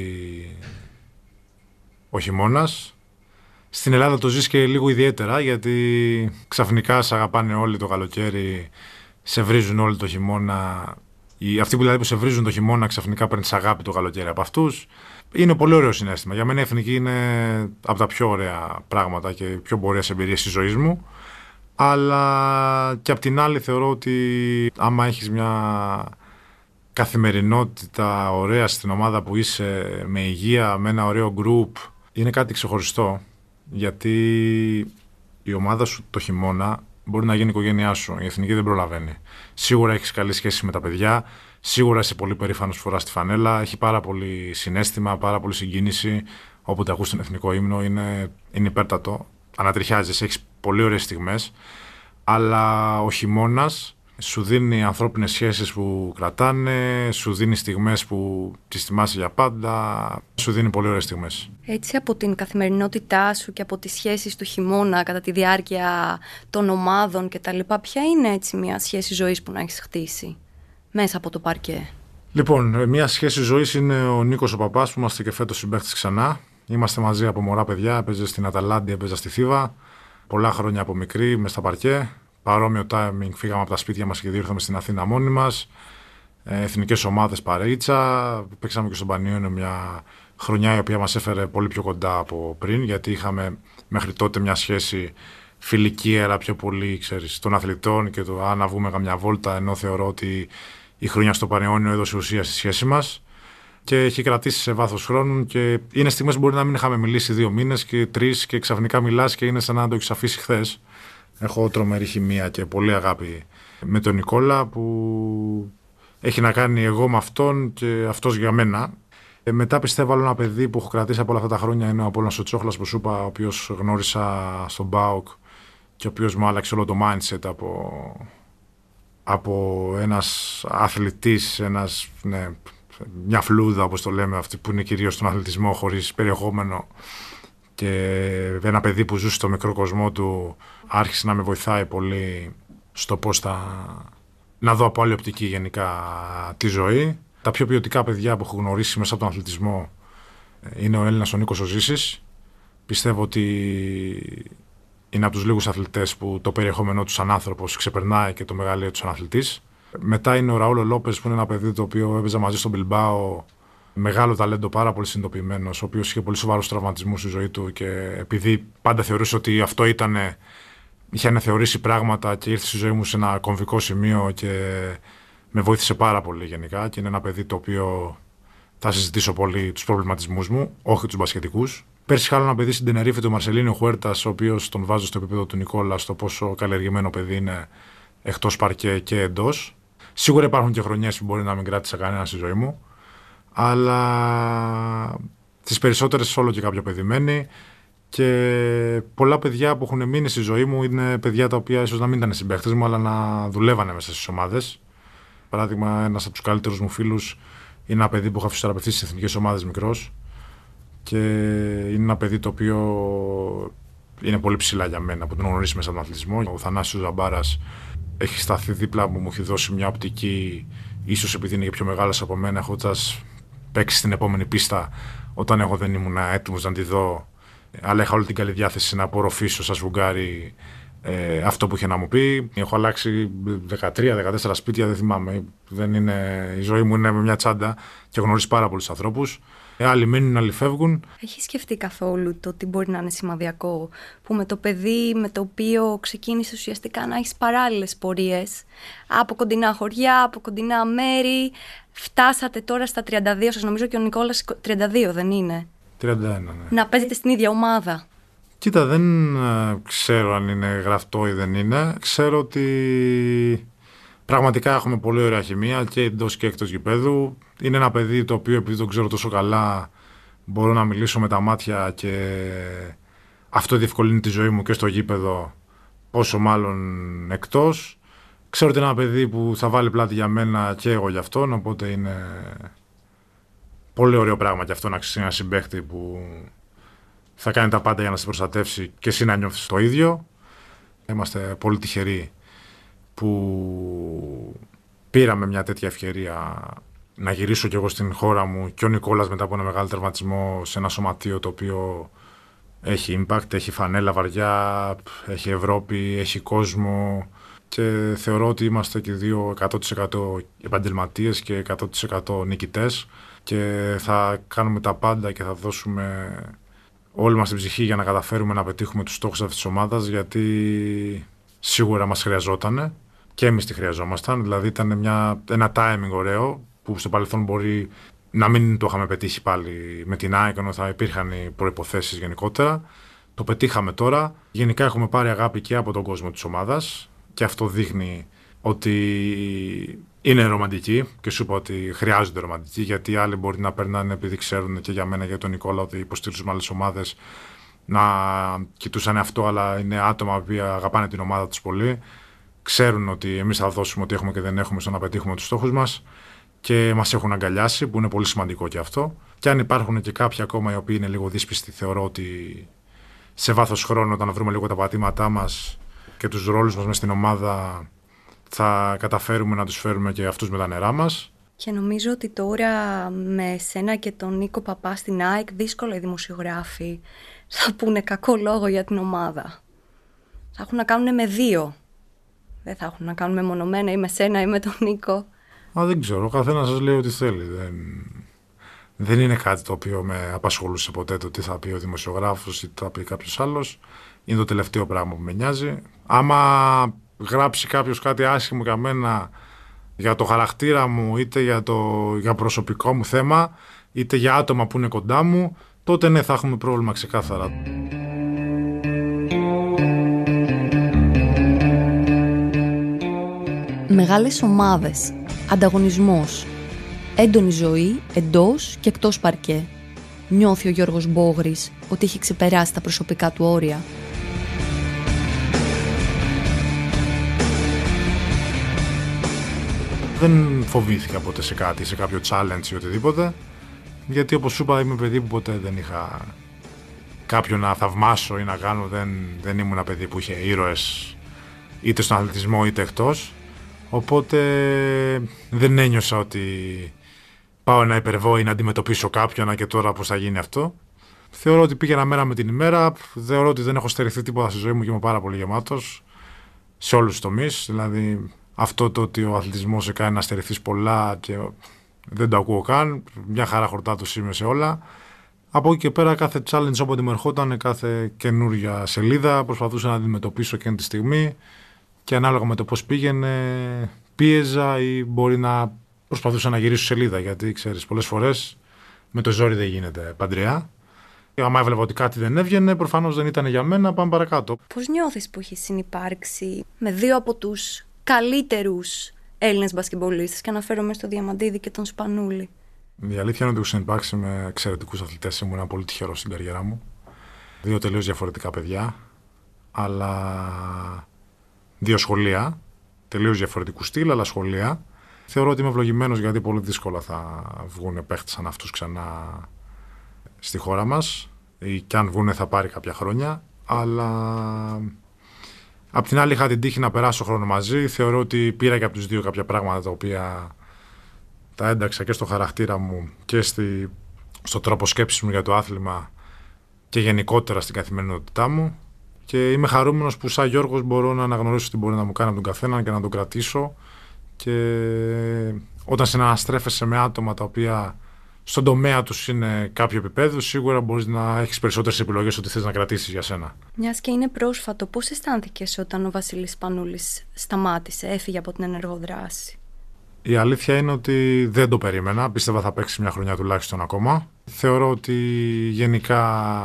ο χειμώνας. Στην Ελλάδα το ζεις και λίγο ιδιαίτερα, γιατί ξαφνικά σε αγαπάνε όλοι το καλοκαίρι, σε βρίζουν όλοι το χειμώνα. Οι, αυτοί που δηλαδή που σε βρίζουν το χειμώνα ξαφνικά παίρνεις αγάπη το καλοκαίρι από αυτούς. Είναι πολύ ωραίο συναίσθημα. Για μένα η εθνική είναι από τα πιο ωραία πράγματα και πιο ωραίες εμπειρίες της ζωής μου. Αλλά και απ' την άλλη θεωρώ ότι άμα έχεις μια καθημερινότητα ωραία στην ομάδα που είσαι, με υγεία, με ένα ωραίο γκρουπ, είναι κάτι ξεχωριστό. Γιατί η ομάδα σου το χειμώνα μπορεί να γίνει η οικογένειά σου. Η εθνική δεν προλαβαίνει. Σίγουρα έχεις καλή σχέση με τα παιδιά. Σίγουρα είσαι πολύ περήφανος που φοράς τη φανέλα. Έχει πάρα πολύ συναίσθημα, πάρα πολύ συγκίνηση. Όποτε ακούς τον εθνικό ύμνο είναι, είναι υπέρτατο. Ανατριχιάζεις, έχεις πολύ ωραίες στιγμές. Αλλά ο χειμώνας σου δίνει ανθρώπινες σχέσεις που κρατάνε, σου δίνει στιγμές που τις θυμάσαι για πάντα, σου δίνει πολύ ωραίες στιγμές. Έτσι, από την καθημερινότητά σου και από τις σχέσεις του χειμώνα κατά τη διάρκεια των ομάδων κτλ., ποια είναι έτσι μια σχέση ζωής που να έχεις χτίσει μέσα από το παρκέ? Λοιπόν, μια σχέση ζωής είναι ο Νίκος ο Παπάς, που είμαστε και φέτος συμπαίκτες ξανά. Είμαστε μαζί από μωρά παιδιά, έπαιζε στην Αταλάντη, έπαιζε στη Θήβα. Πολλά χρόνια από μικρή, μες στα παρκέ. Παρόμοιο timing, φύγαμε από τα σπίτια μας και διήρθαμε στην Αθήνα μόνοι μας. Εθνικές ομάδες παρείτσα. Παίξαμε και στον Πανιόνιο μια χρονιά η οποία μας έφερε πολύ πιο κοντά από πριν, γιατί είχαμε μέχρι τότε μια σχέση φιλική, αλλά πιο πολύ, ξέρεις, των αθλητών και το αν να βγούμε καμιά βόλτα, ενώ θεωρώ ότι η χρονιά στο Πανιόνιο έδωσε ουσία στη σχέση μας. Και έχει κρατήσει σε βάθος χρόνου και είναι στιγμές που μπορεί να μην είχαμε μιλήσει δύο μήνες και τρεις και ξαφνικά μιλάς και είναι σαν να το έχεις αφήσει χθες. Έχω τρομερή χημεία και πολύ αγάπη με τον Νικόλα, που έχει να κάνει εγώ με αυτόν και αυτός για μένα. Ε, μετά πιστεύω άλλο ένα παιδί που έχω κρατήσει από όλα αυτά τα χρόνια είναι ο Απόλλωνας ο Τσόχλας, που σου είπα, ο οποίος γνώρισα στον ΠΑΟΚ και ο οποίος μου άλλαξε όλο το mindset από, από ένας αθλητής, ένας, ναι, μια φλούδα όπως το λέμε, αυτή που είναι κυρίως στον αθλητισμό χωρίς περιεχόμενο, και ένα παιδί που ζούσε στο μικρό κοσμό του άρχισε να με βοηθάει πολύ στο πώς θα να δω από άλλη οπτική γενικά τη ζωή. Τα πιο ποιοτικά παιδιά που έχω γνωρίσει μέσα από τον αθλητισμό είναι ο Έλληνας ο Νίκος ο Ζήσης. Πιστεύω ότι είναι από τους λίγους αθλητές που το περιεχόμενό του σαν άνθρωπος ξεπερνάει και το μεγαλείο του σαν αθλητής. Μετά είναι ο Ραούλο Λόπες, που είναι ένα παιδί το οποίο έπαιζε μαζί στον Μπιλμπάο. Μεγάλο ταλέντο, πάρα πολύ συνειδητοποιημένος, ο οποίος είχε πολύ σοβαρούς τραυματισμούς στη ζωή του και επειδή πάντα θεωρούσε ότι αυτό ήταν, είχε αναθεωρήσει πράγματα και ήρθε στη ζωή μου σε ένα κομβικό σημείο και με βοήθησε πάρα πολύ γενικά. Και είναι ένα παιδί το οποίο θα συζητήσω πολύ τους προβληματισμούς μου, όχι τους μπασκετικούς. Πέρσι είχα ένα παιδί στην Τενερίφη, τον Μαρσελίνιο Χουέρτας, ο οποίος τον βάζω στο επίπεδο του Νικόλα, στο πόσο καλλιεργημένο παιδί είναι εκτός παρκέ και εντός. Σίγουρα υπάρχουν και χρονιές που μπορεί να μην κράτησα κανένα στη ζωή μου. Αλλά τις περισσότερες όλο και κάποιο παιδί μένει, και πολλά παιδιά που έχουν μείνει στη ζωή μου είναι παιδιά τα οποία ίσως να μην ήταν συμπαίχτες μου, αλλά να δουλεύανε μέσα στις ομάδες. Παράδειγμα, ένας από τους καλύτερους μου φίλους είναι ένα παιδί που είχα φυσιοθεραπευτεί στις εθνικές ομάδες μικρός, και είναι ένα παιδί το οποίο είναι πολύ ψηλά για μένα, που τον γνωρίσει μέσα από τον αθλητισμό. Ο Θανάσης Ζαμπάρας έχει σταθεί δίπλα μου, μου έχει δώσει μια οπτική, ίσως επειδή είναι και πιο μεγάλος από μένα, έχοντας παίξει στην επόμενη πίστα όταν εγώ δεν ήμουν έτοιμος να τη δω, αλλά είχα όλη την καλή διάθεση να απορροφήσω σαν σβουγγάρι ε, αυτό που είχε να μου πει. Έχω αλλάξει δεκατρία δεκατέσσερα σπίτια, δεν θυμάμαι. Δεν είναι, η ζωή μου είναι με μια τσάντα και γνωρίζει πάρα πολλούς ανθρώπους. Ε, άλλοι μένουν, άλλοι φεύγουν. Έχεις σκεφτεί καθόλου το ότι μπορεί να είναι σημαδιακό, που με το παιδί με το οποίο ξεκίνησε ουσιαστικά να έχεις παράλληλες πορείες, από κοντινά χωριά, από κοντινά μέρη, φτάσατε τώρα στα τριάντα δύο σας, νομίζω και ο Νικόλας τριάντα δύο δεν είναι? τριάντα ένα, ναι. Να παίζετε στην ίδια ομάδα. Κοίτα, δεν ε, ξέρω αν είναι γραφτό ή δεν είναι. Ξέρω ότι πραγματικά έχουμε πολύ ωραία χημεία και εντός και εκτός γηπέδου. Είναι ένα παιδί το οποίο, επειδή τον ξέρω τόσο καλά, μπορώ να μιλήσω με τα μάτια και αυτό διευκολύνει τη ζωή μου και στο γήπεδο, πόσο μάλλον εκτός. Ξέρω ότι είναι ένα παιδί που θα βάλει πλάτη για μένα και εγώ για αυτόν, οπότε είναι πολύ ωραίο πράγμα και αυτό να ξέρει ένα συμπαίχτη που θα κάνει τα πάντα για να σε προστατεύσει και εσύ να νιώθεις το ίδιο. Είμαστε πολύ τυχεροί που πήραμε μια τέτοια ευκαιρία να γυρίσω κι εγώ στην χώρα μου και ο Νικόλας μετά από ένα μεγάλο τερματισμό σε ένα σωματείο το οποίο έχει impact, έχει φανέλα βαριά, έχει Ευρώπη, έχει κόσμο και θεωρώ ότι είμαστε και δύο εκατό τοις εκατό επαγγελματίες και εκατό τοις εκατό νικητές και θα κάνουμε τα πάντα και θα δώσουμε όλη μας την ψυχή για να καταφέρουμε να πετύχουμε τους στόχους αυτής της ομάδας, γιατί σίγουρα μας χρειαζόταν και εμείς τη χρειαζόμασταν. Δηλαδή ήταν μια, ένα timing ωραίο που στο παρελθόν μπορεί να μην το είχαμε πετύχει πάλι με την ΑΕΚ, ενώ θα υπήρχαν οι προϋποθέσεις γενικότερα. Το πετύχαμε τώρα. Γενικά έχουμε πάρει αγάπη και από τον κόσμο της ομάδας και αυτό δείχνει ότι είναι ρομαντικοί και σου είπα ότι χρειάζονται ρομαντικοί, γιατί άλλοι μπορεί να περνάνε επειδή ξέρουν και για μένα και για τον Νικόλα ότι υποστηρίζουμε άλλες ομάδες να κοιτούσαν αυτό, αλλά είναι άτομα που αγαπάνε την ομάδα τους πολύ. Ξέρουν ότι εμείς θα δώσουμε ό,τι έχουμε και δεν έχουμε στο να πετύχουμε τους στόχους μας και μας έχουν αγκαλιάσει, που είναι πολύ σημαντικό και αυτό. Και αν υπάρχουν και κάποιοι ακόμα οι οποίοι είναι λίγο δύσπιστοι, θεωρώ ότι σε βάθος χρόνου, όταν βρούμε λίγο τα πατήματά μας και τους ρόλους μας μες στην ομάδα, θα καταφέρουμε να τους φέρουμε και αυτούς με τα νερά μας. Και νομίζω ότι τώρα με σένα και τον Νίκο Παπά στην ΑΕΚ δύσκολα οι δημοσιογράφοι θα πούνε κακό λόγο για την ομάδα. Θα έχουν να κάνουν με δύο. Δεν θα έχουν να κάνουν με μονομένα ή με σένα ή με τον Νίκο. Α, δεν ξέρω. Ο καθένας σας λέει ό,τι θέλει. Δεν... δεν είναι κάτι το οποίο με απασχολούσε ποτέ το τι θα πει ο δημοσιογράφος ή τι θα πει κάποιος άλλος. Είναι το τελευταίο πράγμα που με νοιάζει. Άμα γράψει κάποιος κάτι άσχημο για μένα, για το χαρακτήρα μου, είτε για το για προσωπικό μου θέμα, είτε για άτομα που είναι κοντά μου, τότε ναι, θα έχουμε πρόβλημα ξεκάθαρα. Μεγάλες ομάδες, ανταγωνισμός, έντονη ζωή εντός και εκτός παρκέ. Νιώθει ο Γιώργος Μπόγρης ότι έχει ξεπεράσει τα προσωπικά του όρια. Δεν φοβήθηκα ποτέ σε κάτι, σε κάποιο challenge ή οτιδήποτε, γιατί όπως σου είπα είμαι παιδί που ποτέ δεν είχα κάποιον να θαυμάσω ή να κάνω, δεν, δεν ήμουν ένα παιδί που είχε ήρωες είτε στον αθλητισμό είτε εκτός, οπότε δεν ένιωσα ότι πάω να υπερβώ ή να αντιμετωπίσω κάποιον και τώρα πώς θα γίνει αυτό. Θεωρώ ότι πήγαινα μέρα με την ημέρα, θεωρώ ότι δεν έχω στερηθεί τίποτα στη ζωή μου και είμαι πάρα πολύ γεμάτος σε όλους τους τομείς, δηλαδή αυτό το ότι ο αθλητισμός σε κάνει να στερηθείς πολλά και δεν το ακούω καν, μια χαρά χορτάτος είμαι σε όλα. Από εκεί και πέρα κάθε challenge όποτε μου ερχόταν, κάθε καινούρια σελίδα προσπαθούσα να αντιμετωπίσω εκείνη τη στιγμή και ανάλογα με το πώς πήγαινε πίεζα ή μπορεί να προσπαθούσα να γυρίσω σελίδα, γιατί ξέρεις πολλές φορές με το ζόρι δεν γίνεται παντριά. Άμα έβλεπα ότι κάτι δεν έβγαινε, προφανώς δεν ήταν για μένα, πάμε παρακάτω. Πώς νιώθεις που έχεις συνυπάρξει με δύο από τους καλύτερους Έλληνες μπασκετμπολίστες, και αναφέρομαι στο Διαμαντίδη και τον Σπανούλη? Η αλήθεια είναι ότι έχω συνυπάρξει με εξαιρετικούς αθλητές. Ήμουν πολύ τυχερός στην καριέρα μου. Δύο τελείως διαφορετικά παιδιά, αλλά δύο σχολεία. Τελείως διαφορετικού στυλ, αλλά σχολεία. Θεωρώ ότι είμαι ευλογημένος, γιατί πολύ δύσκολα θα βγουν παίχτες σαν αυτούς ξανά στη χώρα μας. Ή κι αν βγουν θα πάρει κάποια χρόνια. Αλλά απ' την άλλη είχα την τύχη να περάσω χρόνο μαζί. Θεωρώ ότι πήρα και από τους δύο κάποια πράγματα τα οποία τα ένταξα και στο χαρακτήρα μου και στη, στο τρόπο σκέψης μου για το άθλημα και γενικότερα στην καθημερινότητά μου. Και είμαι χαρούμενος που σαν Γιώργος μπορώ να αναγνωρίσω τι μπορεί να μου κάνει από τον καθένα και να τον κρατήσω. Και όταν συναναστρέφεσαι με άτομα τα οποία στον τομέα τους είναι κάποιο επίπεδο, σίγουρα μπορείς να έχεις περισσότερες επιλογές ότι θες να κρατήσεις για σένα. Μιας και είναι πρόσφατο, πώς αισθάνθηκες όταν ο Βασίλης Σπανούλης σταμάτησε, έφυγε από την ενεργό δράση? Η αλήθεια είναι ότι δεν το περίμενα. Πίστευα θα παίξει μια χρονιά τουλάχιστον ακόμα. Θεωρώ ότι γενικά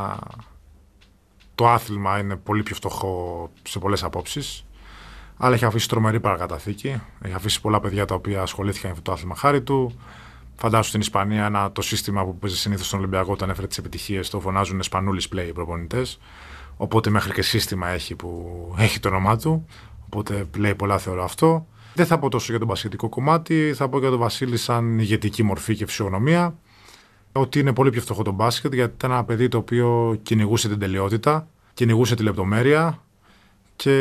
το άθλημα είναι πολύ πιο φτωχό σε πολλές απόψεις. Αλλά έχει αφήσει τρομερή παρακαταθήκη. Έχει αφήσει πολλά παιδιά τα οποία ασχολήθηκαν με αυτό το άθλημα χάρη του. Φαντάσου στην Ισπανία ένα, το σύστημα που παίζει συνήθως στον Ολυμπιακό όταν έφερε τις επιτυχίες, το φωνάζουν Σπανούλης play οι προπονητές. Οπότε μέχρι και σύστημα έχει που έχει το όνομά του. Οπότε λέει πολλά θεωρώ αυτό. Δεν θα πω τόσο για το μπασκετικό κομμάτι, θα πω για τον Βασίλη σαν ηγετική μορφή και φυσιογνωμία. Ότι είναι πολύ πιο φτωχό το μπάσκετ, γιατί ήταν ένα παιδί το οποίο κυνηγούσε την τελειότητα, κυνηγούσε τη λεπτομέρεια και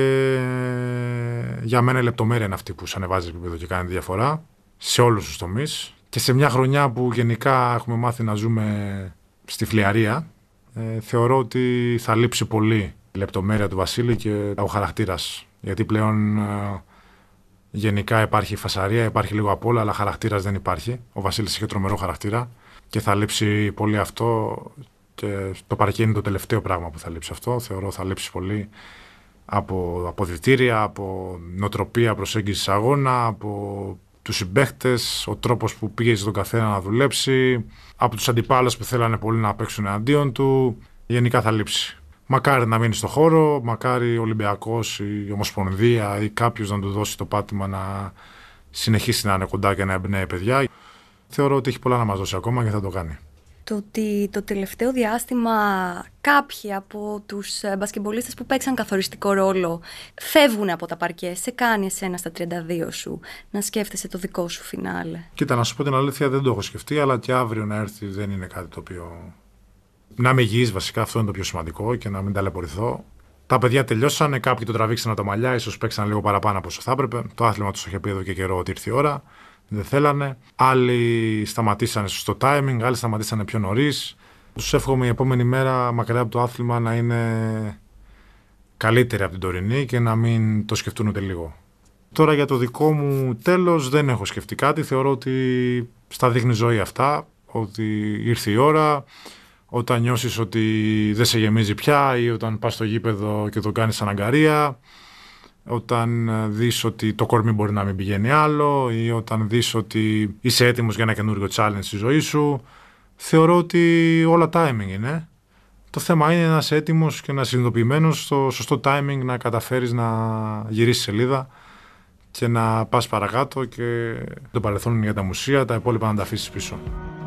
για μένα η λεπτομέρεια είναι αυτή που σου ανεβάζει επίπεδο και κάνει διαφορά σε όλους τους τομείς. Και σε μια χρονιά που γενικά έχουμε μάθει να ζούμε στη φλιαρία, ε, θεωρώ ότι θα λείψει πολύ η λεπτομέρεια του Βασίλη και ο χαρακτήρας. Γιατί πλέον ε, γενικά υπάρχει φασαρία, υπάρχει λίγο απ' όλα, αλλά χαρακτήρας δεν υπάρχει. Ο Βασίλης είχε τρομερό χαρακτήρα και θα λείψει πολύ αυτό. Και το παρκέ είναι το τελευταίο πράγμα που θα λείψει αυτό. Θεωρώ θα λείψει πολύ από αποδυτήρια, από νοοτροπία προσέγγισης αγώνα, από τους συμπαίχτες, ο τρόπος που πήγε στον καθένα να δουλέψει, από τους αντιπάλους που θέλανε πολύ να παίξουν εναντίον του. Γενικά θα λείψει. Μακάρι να μείνει στο χώρο, μακάρι ο Ολυμπιακός ή η Ομοσπονδία ή κάποιος να του δώσει το πάτημα να συνεχίσει να είναι κοντά και να εμπνέει παιδιά. Θεωρώ ότι έχει πολλά να μας δώσει ακόμα και θα το κάνει. Το ότι το τελευταίο διάστημα κάποιοι από τους μπασκετμπολίστες που παίξαν καθοριστικό ρόλο φεύγουν από τα παρκέ, σε κάνει εσένα στα τριάντα δύο σου να σκέφτεσαι το δικό σου φινάλε? Κοίτα, να σου πω την αλήθεια, δεν το έχω σκεφτεί, αλλά και αύριο να έρθει δεν είναι κάτι το οποίο... Να είμαι υγιής βασικά, αυτό είναι το πιο σημαντικό και να μην ταλαιπωρηθώ. Τα παιδιά τελειώσανε, κάποιοι το τραβήξαν τα μαλλιά, ίσως παίξαν λίγο παραπάνω από όσο θα έπρεπε. Το άθλημα τους είχε πει εδώ και καιρό ότι ήρθε η ώρα. Δεν θέλανε. Άλλοι σταματήσανε στο timing, άλλοι σταματήσανε πιο νωρίς. Τους εύχομαι η επόμενη μέρα μακριά από το άθλημα να είναι καλύτερη από την τωρινή και να μην το σκεφτούν ούτε λίγο. Τώρα για το δικό μου τέλος δεν έχω σκεφτεί κάτι. Θεωρώ ότι στα δείχνει ζωή αυτά, ότι ήρθε η ώρα. Όταν νιώσεις ότι δεν σε γεμίζει πια ή όταν πας στο γήπεδο και το κάνεις αναγκαρία, όταν δεις ότι το κορμί μπορεί να μην πηγαίνει άλλο ή όταν δεις ότι είσαι έτοιμος για ένα καινούργιο challenge στη ζωή σου, θεωρώ ότι όλα timing είναι. Το θέμα είναι να είσαι έτοιμος και να είσαι συνειδητοποιημένος στο σωστό timing, να καταφέρεις να γυρίσεις σελίδα και να πας παρακάτω και το παρελθόν είναι για τα μουσεία, τα υπόλοιπα να τα αφήσεις πίσω.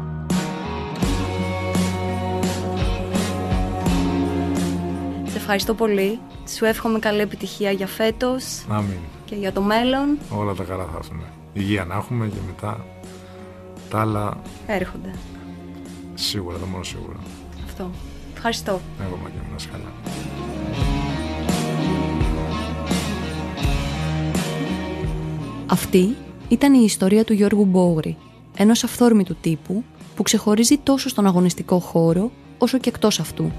Ευχαριστώ πολύ. Σου εύχομαι καλή επιτυχία για φέτος. Αμήν. Και για το μέλλον. Όλα τα καλά θα έρθουν. Υγεία να έχουμε και μετά τα άλλα έρχονται. Σίγουρα, το μόνο σίγουρα. Αυτό. Ευχαριστώ. Εγώ μα και να είσαι καλά. Αυτή ήταν η ιστορία του Γιώργου Μπόγρη, ενός αυθόρμητου τύπου που ξεχωρίζει τόσο στον αγωνιστικό χώρο όσο και εκτός αυτού.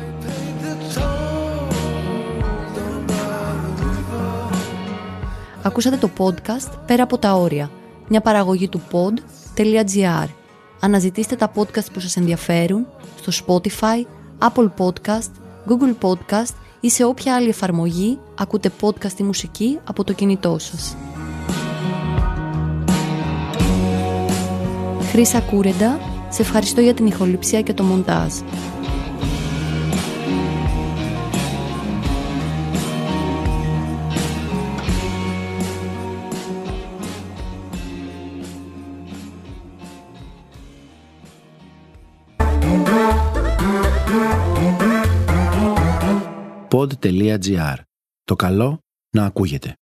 Ακούσατε το podcast «Πέρα από τα όρια», μια παραγωγή του pod τελεία gr. Αναζητήστε τα podcast που σας ενδιαφέρουν στο Spotify, Apple Podcast, Google Podcast ή σε όποια άλλη εφαρμογή ακούτε podcast ή μουσική από το κινητό σας. Χρύσα Κούρεντα, σε ευχαριστώ για την ηχοληψία και το μοντάζ. pod τελεία gr. Το καλό να ακούγεται.